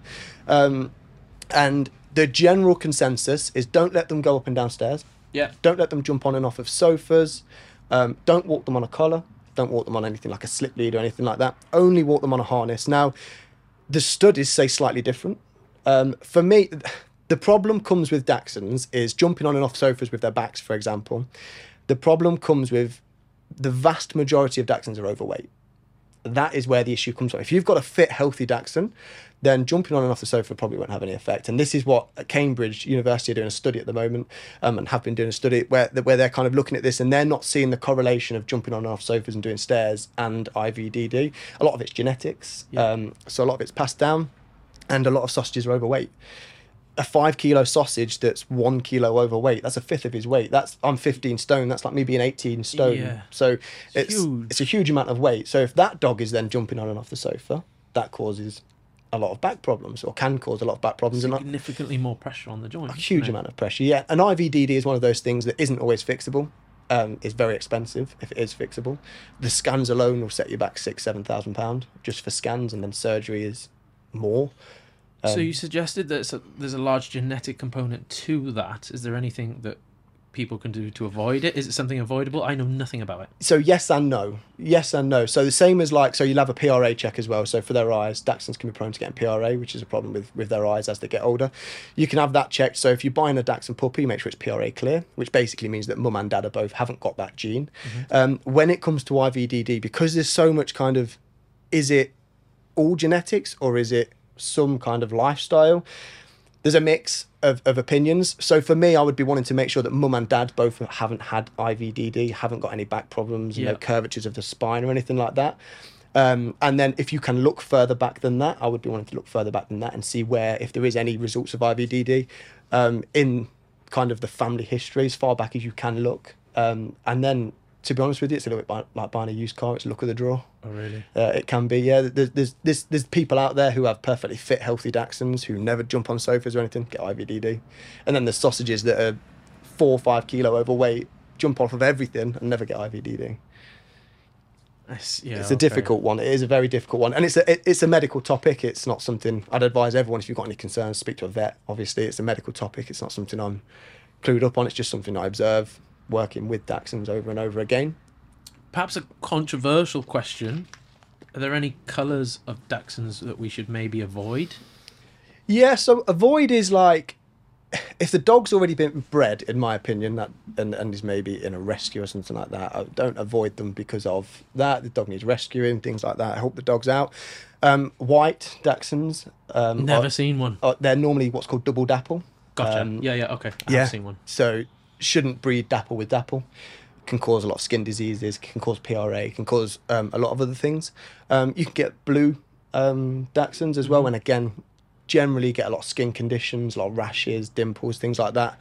And the general consensus is don't let them go up and down stairs. Yeah. Don't let them jump on and off of sofas. Don't walk them on a collar. Don't walk them on anything like a slip lead or anything like that. Only walk them on a harness. Now, the studies say slightly different. For me, the problem comes with Dachshunds is jumping on and off sofas with their backs, for example. The problem comes with the vast majority of Dachshunds are overweight. That is where the issue comes from. If you've got a fit, healthy Dachshund, then jumping on and off the sofa probably won't have any effect. And this is what at Cambridge University are doing a study at the moment, and have been doing a study where they're kind of looking at this, and they're not seeing the correlation of jumping on and off sofas and doing stairs and IVDD. A lot of it's genetics, so a lot of it's passed down, and a lot of sausages are overweight. A 5 kilo sausage that's 1 kilo overweight, that's a fifth of his weight. I'm 15 stone. That's like me being 18 stone. Yeah. So Huge. it's a huge amount of weight. So if that dog is then jumping on and off the sofa, that causes a lot of back problems, or can cause a lot of back problems. And Significantly more pressure on the joint. a huge amount of pressure, yeah. And IVDD is one of those things that isn't always fixable. It's very expensive if it is fixable. The scans alone will set you back £6,000-7,000 just for scans, and then surgery is more. So you suggested that there's a large genetic component to that. Is there anything that people can do to avoid it? Is it something avoidable? I know nothing about it. So yes and no. Yes and no. So the same as like, so you'll have a PRA check as well. So for their eyes, Dachshunds can be prone to getting PRA, which is a problem with their eyes as they get older. You can have that checked. So if you're buying a Dachshund puppy, make sure it's PRA clear, which basically means that mum and dad are both haven't got that gene. When it comes to IVDD, because there's so much kind of, is it all genetics or is it some kind of lifestyle? There's a mix of opinions. So for me, I would be wanting to make sure that mum and dad both haven't had IVDD, haven't got any back problems, no curvatures of the spine or anything like that. And then if you can look further back than that, I would be wanting to look further back than that and see where, if there is any results of IVDD in kind of the family history, as far back as you can look. And then, to be honest with you, it's a little bit like buying a used car. It's luck of the draw. Oh, really? It can be, yeah. There's people out there who have perfectly fit, healthy Dachshunds who never jump on sofas or anything, get IVDD. And then there's sausages that are 4 or 5 kilo overweight, jump off of everything and never get IVDD. It's a difficult one. It is a very difficult one. And it's a medical topic. It's not something I'd advise everyone, if you've got any concerns, speak to a vet. Obviously, it's a medical topic. It's not something I'm clued up on. It's just something I observe working with Dachshunds over and over again. Perhaps a controversial question. Are there any colours of Dachshunds that we should maybe avoid? Yeah, so avoid is like, if the dog's already been bred, in my opinion, that and is maybe in a rescue or something like that, I don't avoid them because of that. The dog needs rescuing, things like that. I hope the dog's out. White Dachshunds. Never seen one. They're normally what's called double dapple. Gotcha. Okay. I've seen one. So shouldn't breed dapple with dapple. Can cause a lot of skin diseases, can cause PRA, can cause a lot of other things. You can get blue Dachshunds as well, and again, generally get a lot of skin conditions, a lot of rashes, dimples, things like that.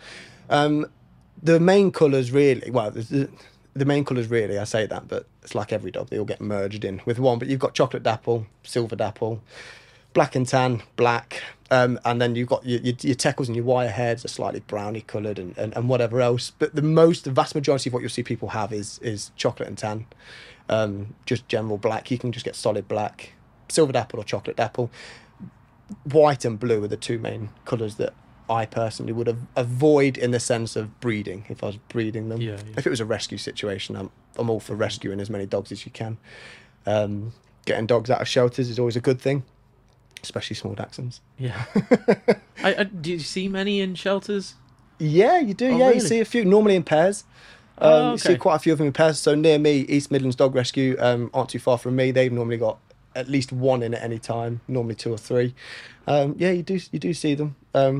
The main colours really, the main colours really, I say that, but it's like every dog, they all get merged in with one. But you've got chocolate dapple, silver dapple, black and tan, black, and then you've got your teckles and your wire heads are slightly browny coloured and whatever else. But the vast majority of what you'll see people have is chocolate and tan, just general black. You can just get solid black, silver dapple or chocolate dapple. White and blue are the two main colours that I personally would avoid in the sense of breeding, if I was breeding them. If it was a rescue situation, I'm all for rescuing as many dogs as you can. Getting dogs out of shelters is always a good thing, especially small Dachshunds. Yeah. Do you see many in shelters? Yeah, you do. Really? You see a few, normally in pairs. You see quite a few of them in pairs. So near me, East Midlands Dog Rescue, aren't too far from me. They've normally got at least one in at any time, normally 2 or 3. You do see them.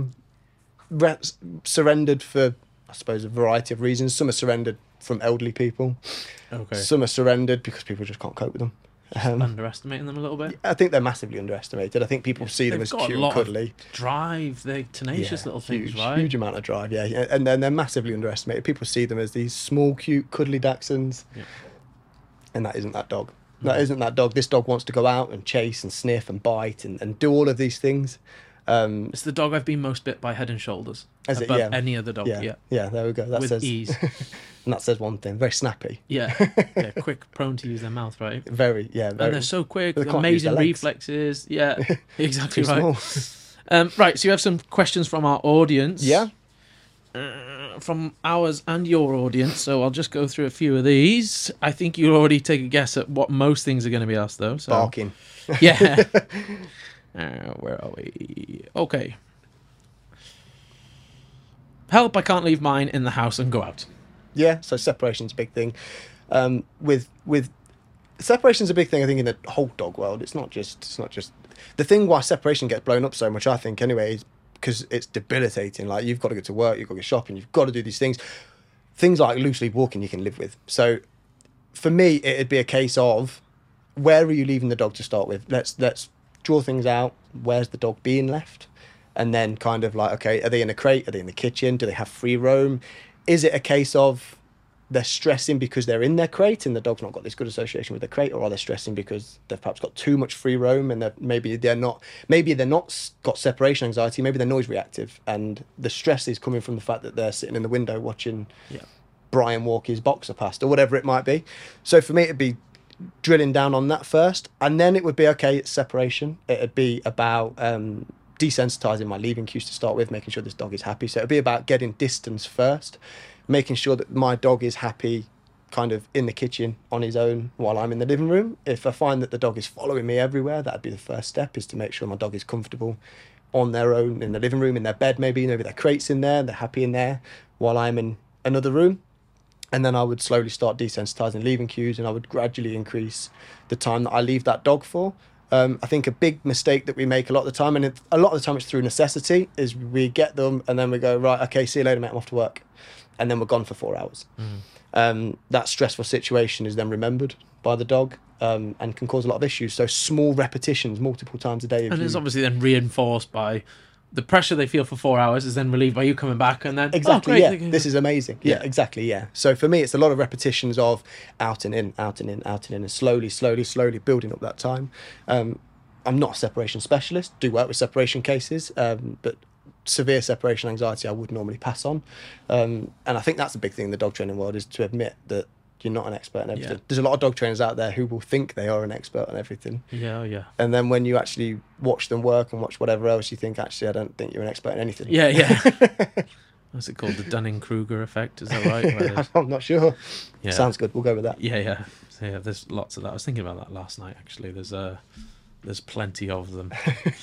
Surrendered for, I suppose, a variety of reasons. Some are surrendered from elderly people. Okay. Some are surrendered because people just can't cope with them. Underestimating them a little bit. I think they're massively underestimated. I think people see them as cute and cuddly. Drive, they're tenacious little things, right? Huge amount of drive, yeah. And then they're massively underestimated. People see them as these small, cute, cuddly Dachshunds, and that isn't that dog. That isn't that dog. This dog wants to go out and chase and sniff and bite and do all of these things. It's the dog I've been most bit by Head and Shoulders above any other dog. Yeah, there we go. That with says, ease. And that says one thing. Very snappy. Yeah, quick, prone to use their mouth, right? Very. And they're so quick, they amazing reflexes. Yeah, exactly right. Right, so you have some questions from our audience. Yeah. From ours and your audience, so I'll just go through a few of these. I think you already take a guess at what most things are going to be asked, though. So. Barking. Yeah. Where are we? Okay. Help, I can't leave mine in the house and go out. Yeah, so separation's a big thing. With separation's a big thing, I think, in the whole dog world. It's not just the thing why separation gets blown up so much, I think, anyway, is because it's debilitating. Like, you've got to go to work, you've got to go shopping, you've got to do these things. Things like loose lead walking you can live with. So for me, it'd be a case of, where are you leaving the dog to start with? Let's draw things out. Where's the dog being left? And then kind of like, okay, are they in a crate? Are they in the kitchen? Do they have free roam? Is it a case of they're stressing because they're in their crate and the dog's not got this good association with the crate, or are they stressing because they've perhaps got too much free roam and maybe they're not got separation anxiety, maybe they're noise reactive, and the stress is coming from the fact that they're sitting in the window watching Brian walk his boxer past, or whatever it might be. So for me, it'd be drilling down on that first, and then it would be, okay, it's separation. It'd be about desensitizing my leaving cues to start with, making sure this dog is happy. So it'd be about getting distance first. making sure that my dog is happy kind of in the kitchen on his own while I'm in the living room. If I find that the dog is following me everywhere, that'd be the first step, is to make sure my dog is comfortable on their own in the living room, in their bed, maybe their crates in there, they're happy in there while I'm in another room. And then I would slowly start desensitizing leaving cues, and I would gradually increase the time that I leave that dog for. I think a big mistake that we make a lot of the time, and a lot of the time it's through necessity, is we get them and then we go, right, okay, see you later, mate, I'm off to work. And then we're gone for 4 hours. That stressful situation is then remembered by the dog, and can cause a lot of issues. So small repetitions multiple times a day. And it's obviously then reinforced by the pressure they feel for 4 hours is then relieved by you coming back, and then exactly, oh, great. This is amazing. Yeah, exactly, yeah. So for me, it's a lot of repetitions of out and in, out and in, out and in, and slowly building up that time. I'm not a separation specialist. Do work with separation cases, but severe separation anxiety I would normally pass on. And I think that's a big thing in the dog training world, is to admit that you're not an expert in everything. Yeah. There's a lot of dog trainers out there who will think they are an expert on everything. Yeah. And then when you actually watch them work and watch whatever else, you think, actually, I don't think you're an expert in anything. Yeah. What's it called? The Dunning-Kruger effect, is that right? I'm not sure. Yeah. Sounds good. We'll go with that. Yeah. So, yeah, there's lots of that. I was thinking about that last night, actually. There's plenty of them.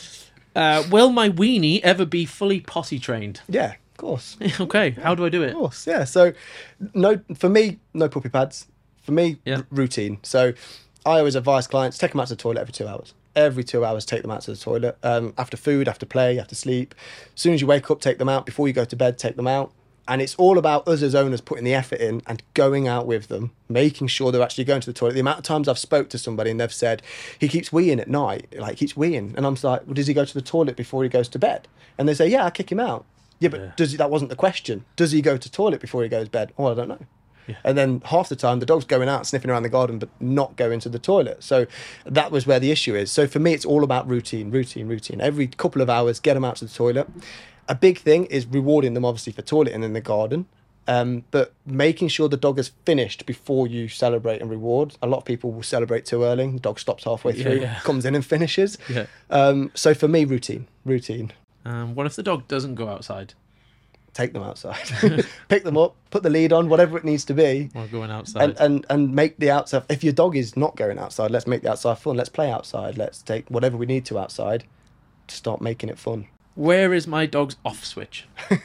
Will my weenie ever be fully potty trained? Yeah, of course. Okay, how do I do it? Of course, yeah. So, for me, no puppy pads. For me, Yeah. routine. So, I always advise clients, take them out to the toilet every 2 hours. Every 2 hours, take them out to the toilet. After food, after play, after sleep. As soon as you wake up, take them out. Before you go to bed, take them out. And it's all about us as owners putting the effort in and going out with them, making sure they're actually going to the toilet. The amount of times I've spoke to somebody and they've said, he keeps weeing at night, like he keeps weeing. And I'm just like, well, does he go to the toilet before he goes to bed? And they say, yeah, I kick him out. Yeah, but that wasn't the question. Does he go to toilet before he goes to bed? Oh, I don't know. Yeah. And then half the time the dog's going out sniffing around the garden but not going to the toilet. So that was where the issue is. So for me, it's all about routine. Every couple of hours, get them out to the toilet. A big thing is rewarding them, obviously, for toileting in the garden, but making sure the dog is finished before you celebrate and reward. A lot of people will celebrate too early. The dog stops halfway through, comes in and finishes. Yeah. So for me, routine. What if the dog doesn't go outside? Take them outside. Pick them up, put the lead on, whatever it needs to be. Or going outside. And make the outside. If your dog is not going outside, let's make the outside fun. Let's play outside. Let's take whatever we need to outside to start making it fun. Where is my dog's off switch?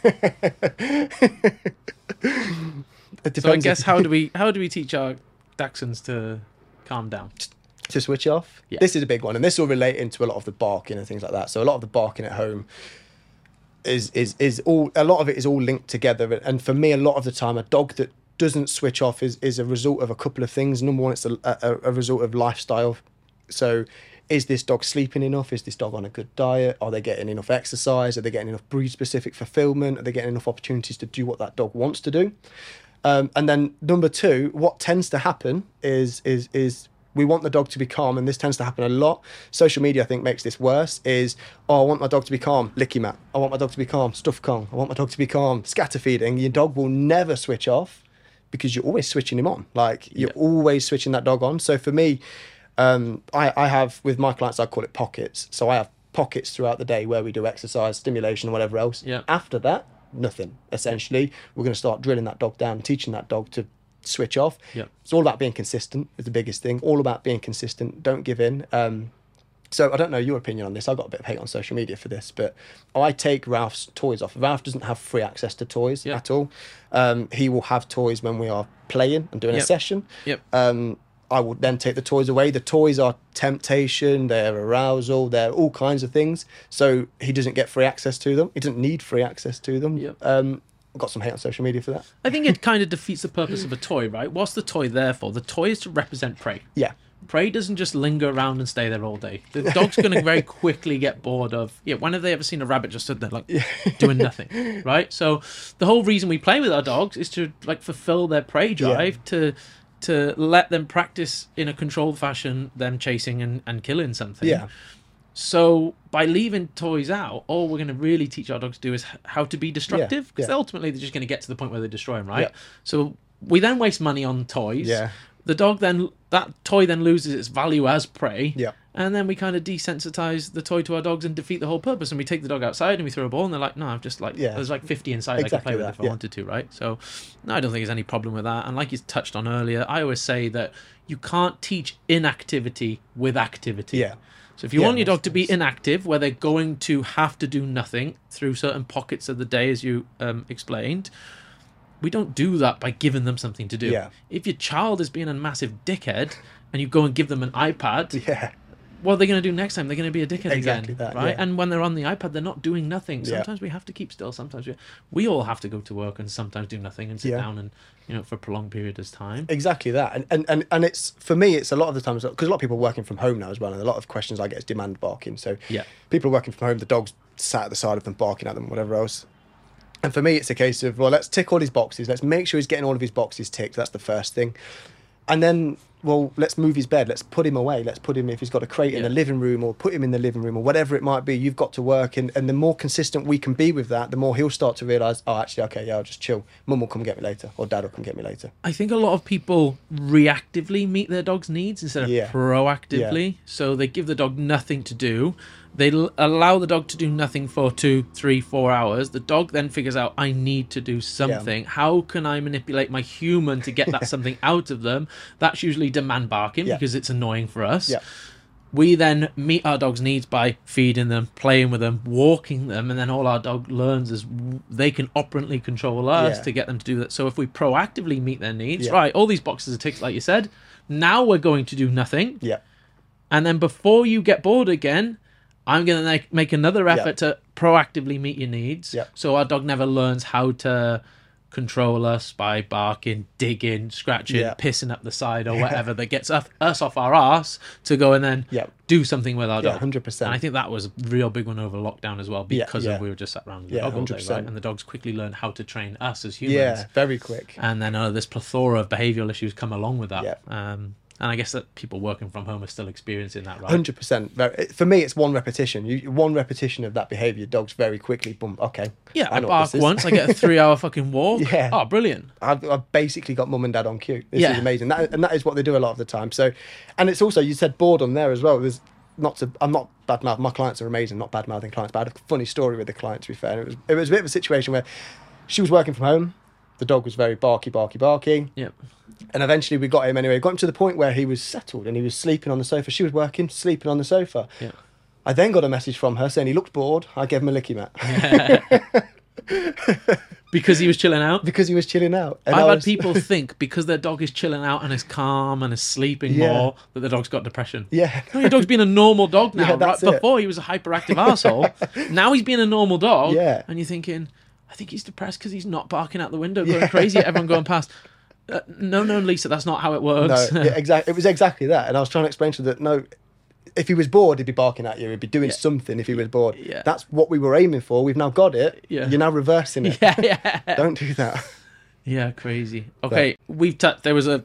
So I guess how do we teach our Dachshunds to calm down? To switch off? Yeah. This is a big one, and this will relate into a lot of the barking and things like that. So a lot of the barking at home is all, a lot of it is all linked together. And for me, a lot of the time, a dog that doesn't switch off is a result of a couple of things. Number one, it's a result of lifestyle. So is this dog sleeping enough? Is this dog on a good diet? Are they getting enough exercise? Are they getting enough breed-specific fulfillment? Are they getting enough opportunities to do what that dog wants to do? And then number two, what tends to happen is we want the dog to be calm, and this tends to happen a lot. Social media, I think, makes this worse, is, I want my dog to be calm, licky mat. I want my dog to be calm, stuff Kong. I want my dog to be calm, scatter feeding. Your dog will never switch off because you're always switching him on. Like, you're always switching that dog on. So for me, I have, with my clients, I call it pockets. So I have pockets throughout the day where we do exercise, stimulation, and whatever else. Yeah. After that, nothing. Essentially, we're going to start drilling that dog down, teaching that dog to switch off. Yeah. It's all about being consistent is the biggest thing. All about being consistent. Don't give in. So I don't know your opinion on this. I got a bit of hate on social media for this, but I take Ralph's toys off. Ralph doesn't have free access to toys at all. He will have toys when we are playing and doing a session. I will then take the toys away. The toys are temptation, they're arousal, they're all kinds of things. So he doesn't get free access to them. He doesn't need free access to them. I've got some hate on social media for that. I think it kind of defeats the purpose of a toy, right? What's the toy there for? The toy is to represent prey. Yeah. Prey doesn't just linger around and stay there all day. The dog's going to very quickly get bored of... when have they ever seen a rabbit just stood there, like, doing nothing, right? So the whole reason we play with our dogs is to, like, fulfill their prey drive, to let them practice in a controlled fashion, them chasing and killing something. Yeah. So by leaving toys out, all we're going to really teach our dogs to do is how to be destructive, because ultimately they're just going to get to the point where they destroy them, right? So we then waste money on toys. The dog then, that toy then loses its value as prey. And then we kind of desensitize the toy to our dogs and defeat the whole purpose. And we take the dog outside and we throw a ball and they're like, no, I've just like, Yeah. there's like 50 inside I Exactly could play with that, if I yeah. wanted to, right? So no, I don't think there's any problem with that. And like you touched on earlier, I always say that you can't teach inactivity with activity. Yeah. So if you Yeah, want your dog to be makes inactive, where they're going to have to do nothing through certain pockets of the day, as you explained, we don't do that by giving them something to do. Yeah. If your child is being a massive dickhead and you go and give them an iPad, Yeah. what are they going to do next time? They're going to be a dickhead Exactly again, that, right? yeah. And when they're on the iPad, they're not doing nothing. Yeah. Sometimes we have to keep still. Sometimes we all have to go to work and sometimes do nothing and sit Yeah. down and for a prolonged period of time. Exactly that, and it's, for me, it's a lot of the times, because a lot of people are working from home now as well, and a lot of questions I get is demand barking. So Yeah. people are working from home, the dog's sat at the side of them barking at them, whatever else. And for me, it's a case of, well, let's tick all his boxes. Let's make sure he's getting all of his boxes ticked. That's the first thing. And then, well, let's move his bed. Let's put him away. Let's put him, if he's got a crate in Yeah. the living room, or put him in the living room, or whatever it might be. You've got to work. And the more consistent we can be with that, the more he'll start to realise, oh, actually, okay, yeah, I'll just chill. Mum will come get me later, or Dad will come get me later. I think a lot of people reactively meet their dog's needs instead of Yeah. proactively. So they give the dog nothing to do. They allow the dog to do nothing for 2, 3, 4 hours. The dog then figures out, I need to do something. How can I manipulate my human to get that something out of them? That's usually demand barking Yeah. because it's annoying for us. Yeah. We then meet our dog's needs by feeding them, playing with them, walking them, and then all our dog learns is they can operantly control us Yeah. to get them to do that. So if we proactively meet their needs, Yeah. right, all these boxes are ticked, like you said, now we're going to do nothing. Yeah. And then before you get bored again, I'm going to make another effort to proactively meet your needs. Yeah. So our dog never learns how to control us by barking, digging, scratching, Yeah. pissing up the side or whatever that gets us off our arse to go and then Yeah. do something with our Yeah, dog. 100%. And I think that was a real big one over lockdown as well because yeah. of we were just sat around with the Yeah, dog all day, 100%. right? And the dogs quickly learn how to train us as humans. Yeah, very quick. And then this plethora of behavioural issues come along with that. Yeah. And I guess that people working from home are still experiencing that, right? 100%. For me, it's one repetition. One repetition of that behaviour, dogs very quickly, boom, okay. Yeah, I know what bark this is. once, I get a 3-hour fucking walk. Yeah. Oh, brilliant. I've basically got mum and dad on cue. This Yeah. is amazing. And that is what they do a lot of the time. So, and it's also, you said boredom there as well. I'm not bad mouth. My clients are amazing, not bad mouthing clients, but I had a funny story with the client, to be fair. And it was a bit of a situation where she was working from home. The dog was very barky. Yep. And eventually we got him anyway. Got him to the point where he was settled and he was sleeping on the sofa. She was working, sleeping on the sofa. Yeah. I then got a message from her saying he looked bored. I gave him a licky mat. Because he was chilling out. Because he was chilling out. And I've I had was- people think because their dog is chilling out and is calm and is sleeping Yeah. more that the dog's got depression. Yeah. No, your dog's been a normal dog now. Yeah, that's right? it. Before he was a hyperactive asshole. Now he's being a normal dog. Yeah. And you're thinking, I think he's depressed because he's not barking out the window, going crazy at everyone going past. No, Lisa, that's not how it works. No, yeah, exactly. It was exactly that. And I was trying to explain to her that, no, if he was bored, he'd be barking at you. He'd be doing Yeah. something if he was bored. Yeah. That's what we were aiming for. We've now got it. Yeah. You're now reversing it. yeah. Don't do that. Yeah, crazy. Okay, we've touched. There was a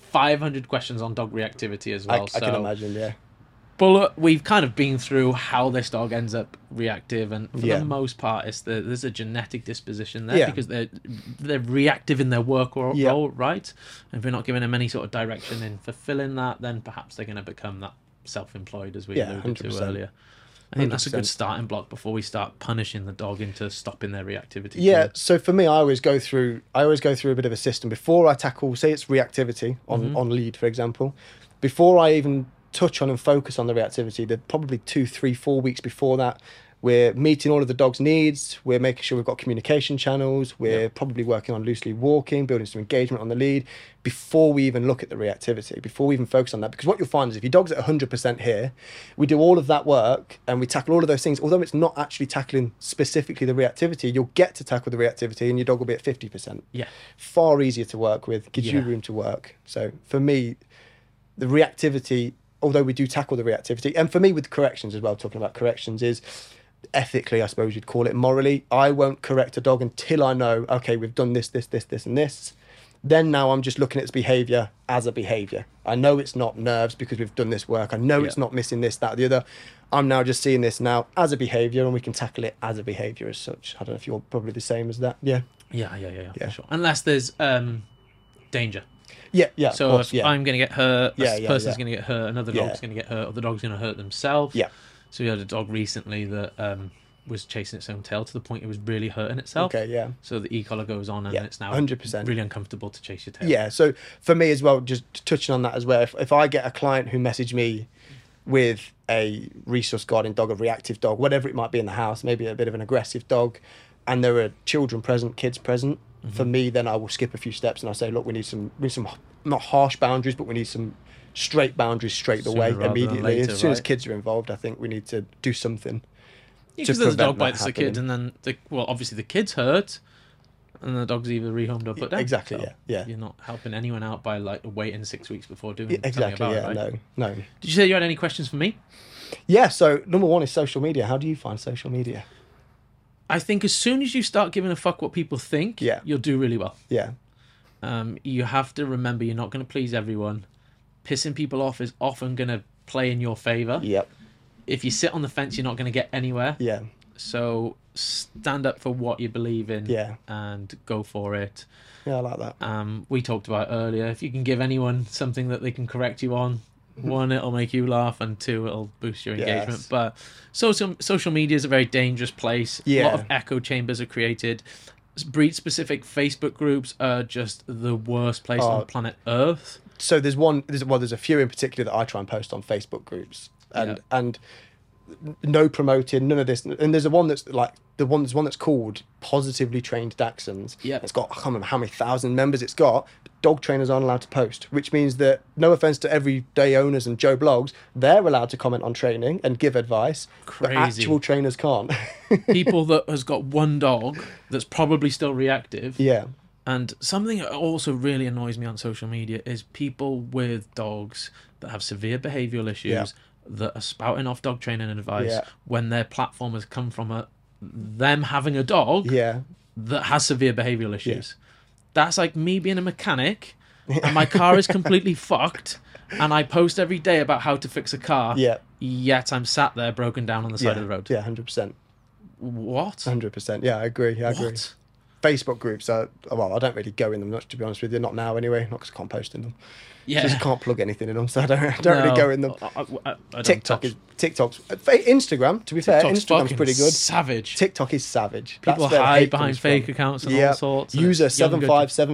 500 questions on dog reactivity as well. I can imagine, yeah. But look, we've kind of been through how this dog ends up reactive, and for Yeah. the most part, there's a genetic disposition there Yeah. because they're reactive in their work Yeah. role, right? And if we're not giving them any sort of direction in fulfilling that, then perhaps they're going to become that self-employed, as we Yeah, alluded to 100%. earlier. I think that's a good 100%. starting block before we start punishing the dog into stopping their reactivity. Yeah, too. so for me, I always go through a bit of a system before I tackle, say it's reactivity on lead, for example. Before I even touch on and focus on the reactivity, there's probably 2, 3, 4 weeks before that, we're meeting all of the dog's needs. We're making sure we've got communication channels. We're probably working on loosely walking, building some engagement on the lead before we even look at the reactivity, before we even focus on that. Because what you'll find is if your dog's at 100% here, we do all of that work and we tackle all of those things. Although it's not actually tackling specifically the reactivity, you'll get to tackle the reactivity and your dog will be at 50%. Yeah. Far easier to work with, gives you Yeah. room to work. So for me, the reactivity, although we do tackle the reactivity, and for me with corrections as well, talking about corrections is ethically, I suppose you'd call it, morally, I won't correct a dog until I know, okay, we've done this, and this. Then now I'm just looking at its behaviour as a behaviour. I know it's not nerves because we've done this work. I know it's not missing this, that, or the other. I'm now just seeing this now as a behaviour and we can tackle it as a behaviour as such. I don't know if you're probably the same as that. Yeah. Yeah, Yeah. for sure. Unless there's danger. Yeah, yeah. So of course, if yeah. I'm going to get hurt, Yeah, this yeah, person's yeah. going to get hurt, another Yeah. dog's going to get hurt, or the dog's going to hurt themselves. Yeah. So we had a dog recently that was chasing its own tail to the point it was really hurting itself. Okay, yeah. So the e-collar goes on and Yeah, it's now 100%. really uncomfortable to chase your tail. Yeah, so for me as well, just touching on that as well, if I get a client who messaged me with a resource guarding dog, a reactive dog, whatever it might be in the house, maybe a bit of an aggressive dog, and there are children present, kids present, for me, then I will skip a few steps and I'll say, look, we need some not harsh boundaries, but we need some straight boundaries straight Sooner away rather than immediately. later, As soon as right? kids are involved, I think we need to do something. Because to there's a prevent dog that bites the kid, happening. and then obviously the kid's hurt, and the dog's either rehomed or put down. Exactly, So yeah. You're not helping anyone out by like waiting 6 weeks before doing something Exactly, about yeah, it, right? no. Did you say you had any questions for me? Yeah, so number one is social media. How do you find social media? I think as soon as you start giving a fuck what people think, Yeah. you'll do really well. Yeah, You have to remember you're not going to please everyone. Pissing people off is often going to play in your favour. yep, If you sit on the fence, you're not going to get anywhere. yeah, So stand up for what you believe in yeah. and go for it. Yeah, I like that. We talked about earlier, if you can give anyone something that they can correct you on, one, it'll make you laugh, and two, it'll boost your engagement. Yes. But social media is a very dangerous place. A Yeah. lot of echo chambers are created. Breed-specific Facebook groups are just the worst place on planet Earth. So there's a few in particular that I try and post on Facebook groups, and no promoting, none of this. And there's one that's like there's one that's called Positively Trained Dachshunds. Yeah. It's got, I can't remember how many thousand members it's got. But dog trainers aren't allowed to post, which means that, no offense to everyday owners and Joe Blogs, they're allowed to comment on training and give advice, Crazy. but actual trainers can't. People that has got one dog that's probably still reactive. Yeah. And something that also really annoys me on social media is people with dogs that have severe behavioural issues Yeah. that are spouting off dog training advice Yeah. when their platform has come from them having a dog Yeah. that has severe behavioural issues. That's like me being a mechanic and my car is completely fucked and I post every day about how to fix a car, Yeah. yet I'm sat there broken down on the side Yeah. of the road. Yeah, 100%. What? 100%. Yeah, I agree. I agree. What? Facebook groups are, well, I don't really go in them much, to be honest with you. Not now anyway, not because I can't post in them. Yeah. Just can't plug anything in them, so I don't really No, go in them. I don't TikTok touch- is TikTok's Instagram. To be fair, TikTok's Instagram's fucking pretty good. savage. TikTok is savage. People That's where the hide hate behind comes fake from. accounts and Yeah. all sorts. and User it's younger-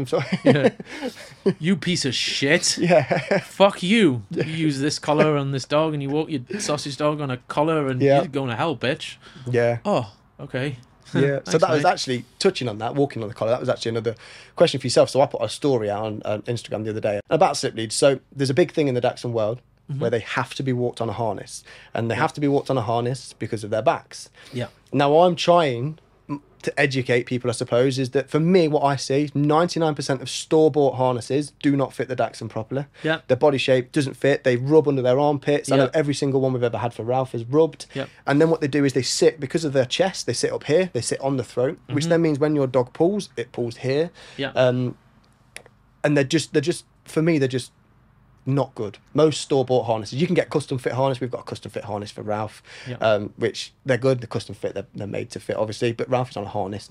757. Yeah. You piece of shit. Yeah. Fuck you. You use this collar on this dog and you walk your sausage dog on a collar and Yeah. you're going to hell, bitch. Yeah. Oh, okay. Yeah, so Thanks, that was mate. actually touching on that, walking on the collar. That was actually another question for yourself. So I put a story out on Instagram the other day about slip leads. So there's a big thing in the Dachshund world where they have to be walked on a harness, and they have to be walked on a harness because of their backs. Yeah. Now I'm trying to educate people, I suppose, is that for me, what I see, 99% of store-bought harnesses do not fit the Dachshund properly. Yeah. Their body shape doesn't fit. They rub under their armpits. I Yeah. know every single one we've ever had for Ralph is rubbed. Yeah. And then what they do is they sit, because of their chest, they sit up here, they sit on the throat, which then means when your dog pulls, it pulls here. Yeah. And they're just, for me, they're just not good. Most store-bought harnesses, you can get custom fit harness. We've got a custom fit harness for Ralph, Yeah. which they're good. The custom fit, they're made to fit, obviously. But Ralph is on a harness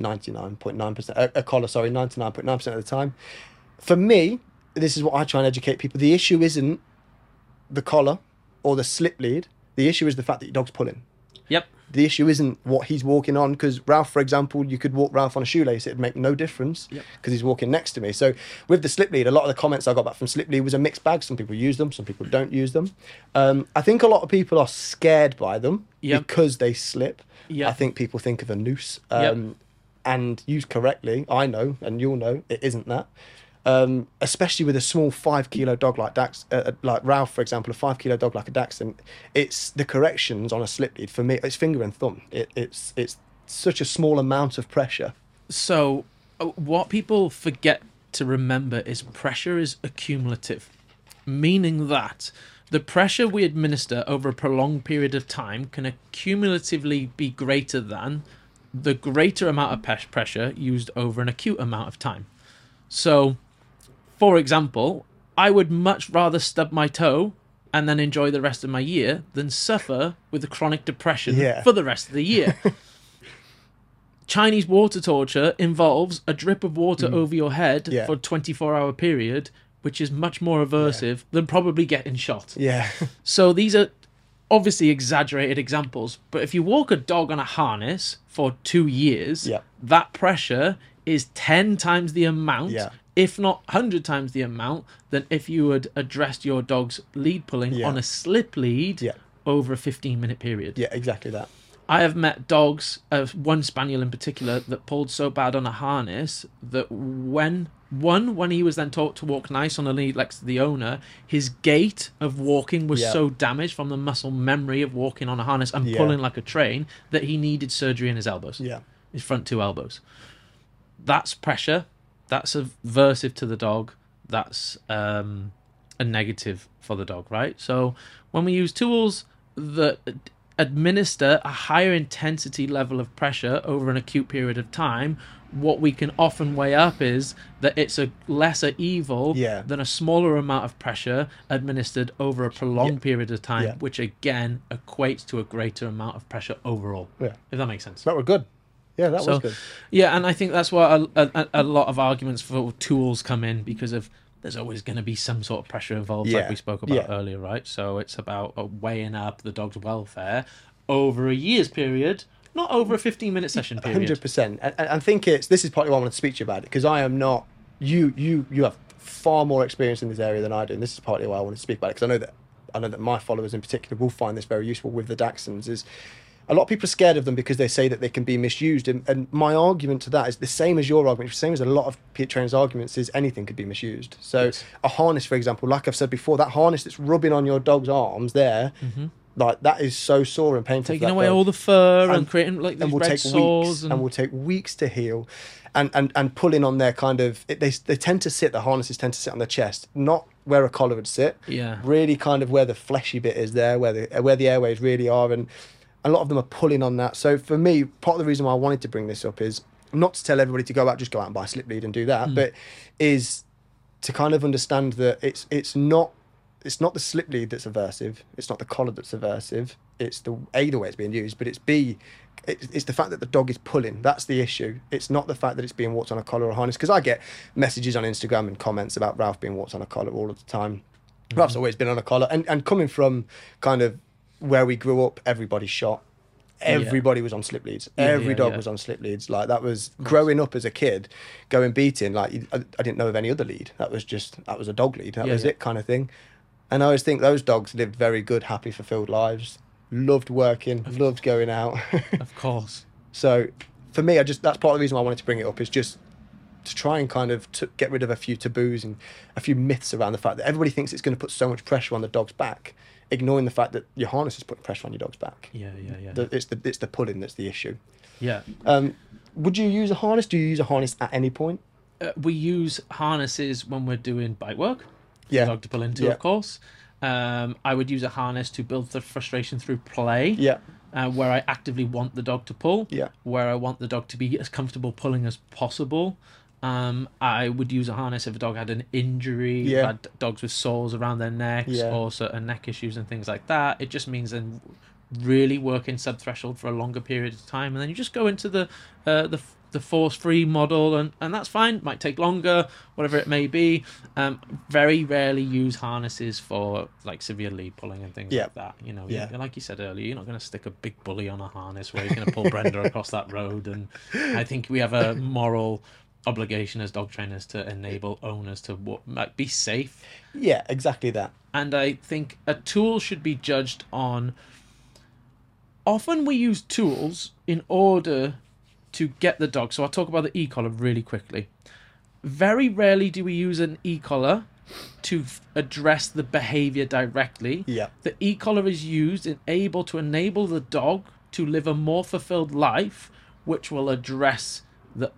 99.9%, a collar, sorry, 99.9% of the time. For me, this is what I try and educate people. The issue isn't the collar or the slip lead. The issue is the fact that your dog's pulling. Yep. The issue isn't what he's walking on, because Ralph, for example, you could walk Ralph on a shoelace, it'd make no difference Yep. because he's walking next to me. So with the slip lead, a lot of the comments I got back from slip lead was a mixed bag. Some people use them, some people don't use them. I think a lot of people are scared by them Yep. because they slip. Yep. I think people think of a noose. Yep. And used correctly, I know, and you'll know, it isn't that. Especially with a small 5 kilo dog like like Ralph, for example, a 5 kilo dog like a Dachshund, it's the corrections on a slip lead for me. It's finger and thumb. It's such a small amount of pressure. So, what people forget to remember is pressure is accumulative, meaning that the pressure we administer over a prolonged period of time can accumulatively be greater than the greater amount of pressure used over an acute amount of time. So, for example, I would much rather stub my toe and then enjoy the rest of my year than suffer with a chronic depression Yeah. for the rest of the year. Chinese water torture involves a drip of water over your head Yeah. for a 24-hour period which is much more aversive than probably getting shot. Yeah. So these are obviously exaggerated examples, but if you walk a dog on a harness for 2 years, Yeah. that pressure is 10 times the amount, Yeah. if not 100 times the amount, than if you had addressed your dog's lead pulling Yeah. on a slip lead Yeah. over a 15-minute period. Yeah, exactly that. I have met dogs, one spaniel in particular, that pulled so bad on a harness that when he was then taught to walk nice on a lead next to the owner, his gait of walking was Yeah. so damaged from the muscle memory of walking on a harness and Yeah. pulling like a train that he needed surgery in his elbows, Yeah. his front 2 elbows. That's pressure. That's aversive to the dog. That's a negative for the dog, right? So when we use tools that administer a higher intensity level of pressure over an acute period of time, what we can often weigh up is that it's a lesser evil Yeah. than a smaller amount of pressure administered over a prolonged period of time, Yeah. which again equates to a greater amount of pressure overall. Yeah. If that makes sense. That was good. Yeah, that was good. Yeah, and I think that's why a lot of arguments for tools come in, because of there's always going to be some sort of pressure involved, like Yeah, we spoke about yeah. earlier, right? So it's about weighing up the dog's welfare over a year's period, not over a 15-minute session period. 100%. And I think this is partly why I want to speak to you about it, because I am not, you have far more experience in this area than I do. And this is partly why I want to speak about it, because I know that my followers in particular will find this very useful with the Dachshunds. Is a lot of people are scared of them because they say that they can be misused. And my argument to that is the same as your argument, the same as a lot of pet trainers' arguments, is anything could be misused. So Yes. a harness, for example, like I've said before, that harness that's rubbing on your dog's arms there, like that is so sore and painful. for Taking that away dog. all the fur and And- creating like these and will red take sores. weeks and will take weeks to heal, and pulling on their kind of they tend to sit, the harnesses tend to sit on the chest, not where a collar would sit, Yeah. really kind of where the fleshy bit is there, where the airways really are, and a lot of them are pulling on that. So for me, part of the reason why I wanted to bring this up is not to tell everybody to go out and buy a slip lead and do that, but is to kind of understand that it's not the slip lead that's aversive, it's not the collar that's aversive, it's the way it's being used, but it's it's the fact that the dog is pulling. That's the issue. It's not the fact that it's being walked on a collar or a harness, because I get messages on Instagram and comments about Ralph being walked on a collar all of the time. Ralph's always been on a collar, and coming from kind of where we grew up, everybody shot. Everybody was on slip leads. Every dog was on slip leads. Like that was growing up as a kid, going beating. Like I didn't know of any other lead. That was a dog lead. That was it, kind of thing. And I always think those dogs lived very good, happy, fulfilled lives. Loved working, loved going out. Of course. So for me, that's part of the reason why I wanted to bring it up, is just to try and kind of get rid of a few taboos and a few myths around the fact that everybody thinks it's going to put so much pressure on the dog's back, ignoring the fact that your harness is putting pressure on your dog's back. Yeah. It's the pulling that's the issue. Yeah. Would you use a harness? Do you use a harness at any point? We use harnesses when we're doing bite work. Yeah. The dog to pull into, Yeah. of course. I would use a harness to build the frustration through play. Yeah. Where I actively want the dog to pull. Yeah. Where I want the dog to be as comfortable pulling as possible. I would use a harness if a dog had an injury. Yeah. Had dogs with sores around their necks, Yeah. or certain neck issues and things like that. It just means then really working sub-threshold for a longer period of time, and then you just go into the force-free model, and that's fine. Might take longer, whatever it may be. Very rarely use harnesses for like severe lead pulling and things Yeah. like that. You know, Yeah. like you said earlier, you're not going to stick a big bully on a harness where he's going to pull Brenda across that road. And I think we have a moral obligation as dog trainers to enable owners to be safe. Yeah, exactly that. And I think a tool should be judged on. Often we use tools in order to get the dog. So I'll talk about the e-collar really quickly. Very rarely do we use an e-collar to address the behavior directly. Yeah. The e-collar is used and able to enable the dog to live a more fulfilled life, which will address the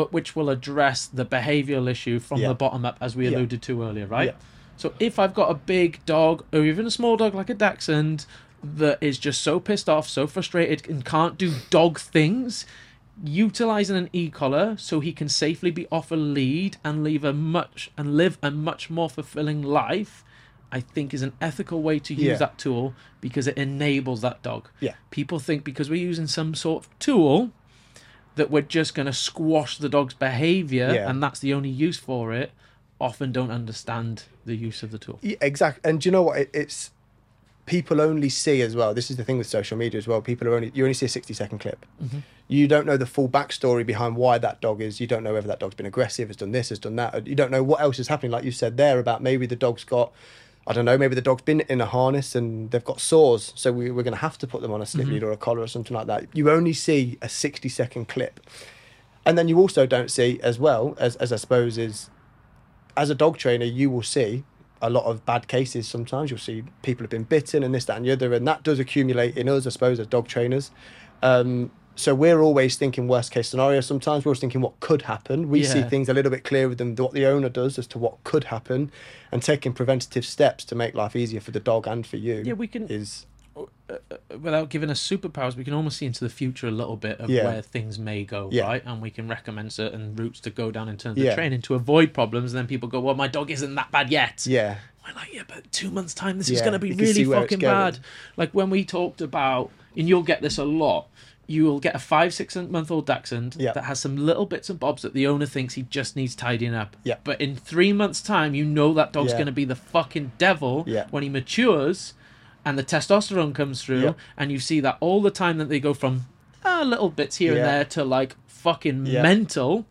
behavioral issue from Yeah. the bottom up, as we Yeah. alluded to earlier, right? Yeah. So if I've got a big dog, or even a small dog like a Dachshund, that is just so pissed off, so frustrated, and can't do dog things, utilizing an e-collar so he can safely be off a lead and live a much more fulfilling life, I think is an ethical way to use Yeah. that tool, because it enables that dog. Yeah. People think because we're using some sort of tool that we're just going to squash the dog's behavior, Yeah. and that's the only use for it. often don't understand the use of the tool. Yeah, exactly. And do you know what? It's people only see as well. This is the thing with social media as well. You only see a 60-second clip. Mm-hmm. You don't know the full backstory behind why that dog is. You don't know whether that dog's been aggressive, has done this, has done that. You don't know what else is happening. Like you said there about maybe the dog's got, I don't know, maybe the dog's been in a harness and they've got sores. So we're going to have to put them on a slip lead or a collar or something like that. You only see a 60-second clip. And then you also don't see, as well, as I suppose is, as a dog trainer, you will see a lot of bad cases sometimes. You'll see people have been bitten and this, that and the other, and that does accumulate in us, I suppose, as dog trainers. So we're always thinking worst case scenario. Sometimes we're always thinking what could happen. We see things a little bit clearer than what the owner does as to what could happen, and taking preventative steps to make life easier for the dog and for you. Yeah, we can, without giving us superpowers, we can almost see into the future a little bit of where things may go, right? And we can recommend certain routes to go down in terms of training to avoid problems. And then people go, well, my dog isn't that bad yet. Yeah. We're like, yeah, but 2 months' time, this is going to be really fucking bad. Like when we talked about, and you'll get this a lot, you will get a 5-6-month-old Dachshund that has some little bits and bobs that the owner thinks he just needs tidying up. Yeah. But in 3 months' time, you know that dog's going to be the fucking devil when he matures and the testosterone comes through, and you see that all the time that they go from little bits here and there to like fucking mental,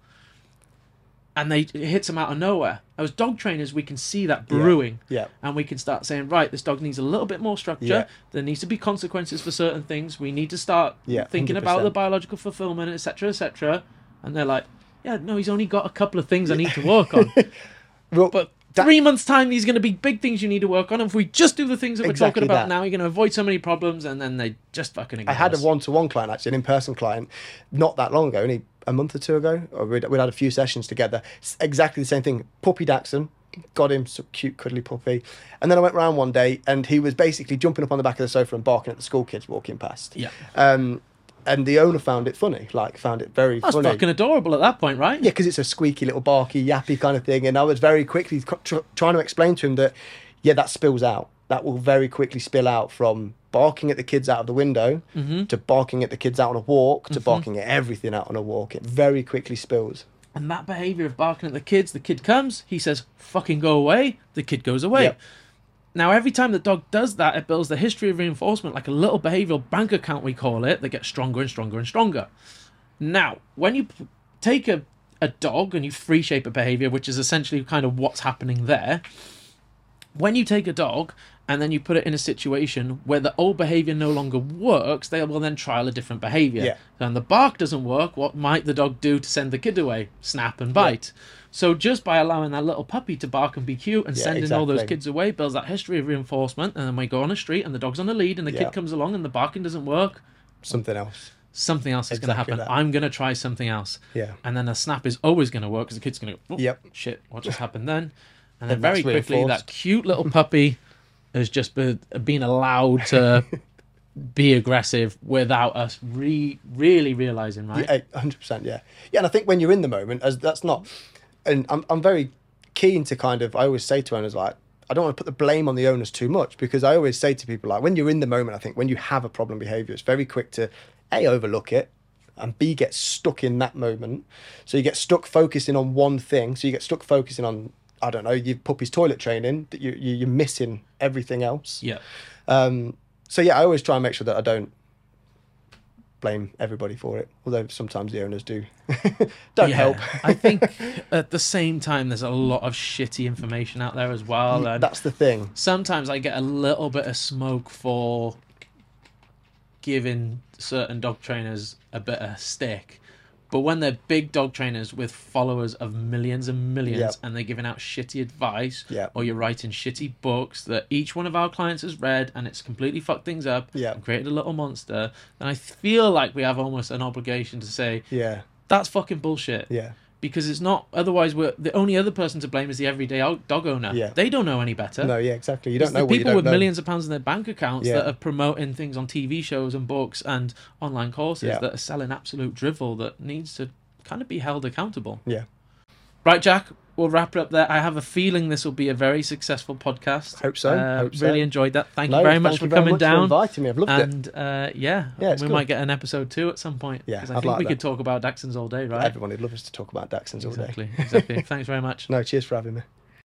and it hits them out of nowhere. As dog trainers, we can see that brewing, and we can start saying, right, this dog needs a little bit more structure. There needs to be consequences for certain things. We need to start thinking 100%. About the biological fulfillment, etc., etc. And they're like, yeah, no, he's only got a couple of things I need to work on. Well, but 3 months' time, these are going to be big things you need to work on. And if we just do the things that we're talking about now, you're going to avoid so many problems, and then they just fucking ignore I had us. a one-to-one client, actually, an in-person client, not that long ago, only a month or two ago. Or we'd had a few sessions together. It's exactly the same thing. Puppy Dachshund, got him, so cute, cuddly puppy. And then I went round one day, and he was basically jumping up on the back of the sofa and barking at the school kids walking past. Yeah. And the owner found it funny, found it very funny. That's fucking adorable at that point, right? Yeah, because it's a squeaky little barky, yappy kind of thing. And I was very quickly trying to explain to him that, that spills out. That will very quickly spill out from barking at the kids out of the window to barking at the kids out on a walk to barking at everything out on a walk. It very quickly spills. And that behaviour of barking at the kid comes, he says, fucking go away, the kid goes away. Yep. Now, every time the dog does that, it builds the history of reinforcement, like a little behavioural bank account, we call it, that gets stronger and stronger and stronger. Now, when you take a dog and you free shape a behaviour, which is essentially kind of what's happening there, when you take a dog and then you put it in a situation where the old behaviour no longer works, they will then trial a different behaviour. Yeah. And the bark doesn't work, what might the dog do to send the kid away? Snap and bite. Yeah. So just by allowing that little puppy to bark and be cute and sending all those kids away builds that history of reinforcement. And then we go on a street and the dog's on the lead and the kid comes along and the barking doesn't work. Something else is going to happen. That. I'm going to try something else. Yeah. And then a snap is always going to work because the kid's going to go, oh, shit, what just happened then? And then very quickly that cute little puppy has just been allowed to be aggressive without us really realising, right? Yeah, 100%, yeah. Yeah, and I think when you're in the moment, as that's not... And I'm very keen to I always say to owners, I don't want to put the blame on the owners too much, because I always say to people, when you're in the moment, I think when you have a problem behaviour, it's very quick to, A, overlook it, and B, get stuck in that moment. So you get stuck focusing on one thing. So you get stuck focusing on, I don't know, your puppy's toilet training, that you're missing everything else. Yeah. So yeah, I always try and make sure that I don't blame everybody for it, although sometimes the owners do don't help. I think at the same time there's a lot of shitty information out there as well, and that's the thing. Sometimes I get a little bit of smoke for giving certain dog trainers a bit of stick, but when they're big dog trainers with followers of millions and millions and they're giving out shitty advice, or you're writing shitty books that each one of our clients has read and it's completely fucked things up and created a little monster, then I feel like we have almost an obligation to say, that's fucking bullshit. Yeah. Because it's not, otherwise the only other person to blame is the everyday dog owner. Yeah. They don't know any better. No, yeah, exactly. You don't know the what you people don't with know. millions of pounds in their bank accounts that are promoting things on TV shows and books and online courses that are selling absolute drivel that needs to kind of be held accountable. Yeah. Right, Jack, we'll wrap it up there. I have a feeling this will be a very successful podcast. Hope so. Really enjoyed that. Thank you very much for coming down. For inviting me. I've loved it. And we might get an episode 2 at some point. Yeah, because I think we could talk about Dachshunds all day, right? Everyone would love us to talk about Dachshunds all day. Exactly. Thanks very much. No, cheers for having me.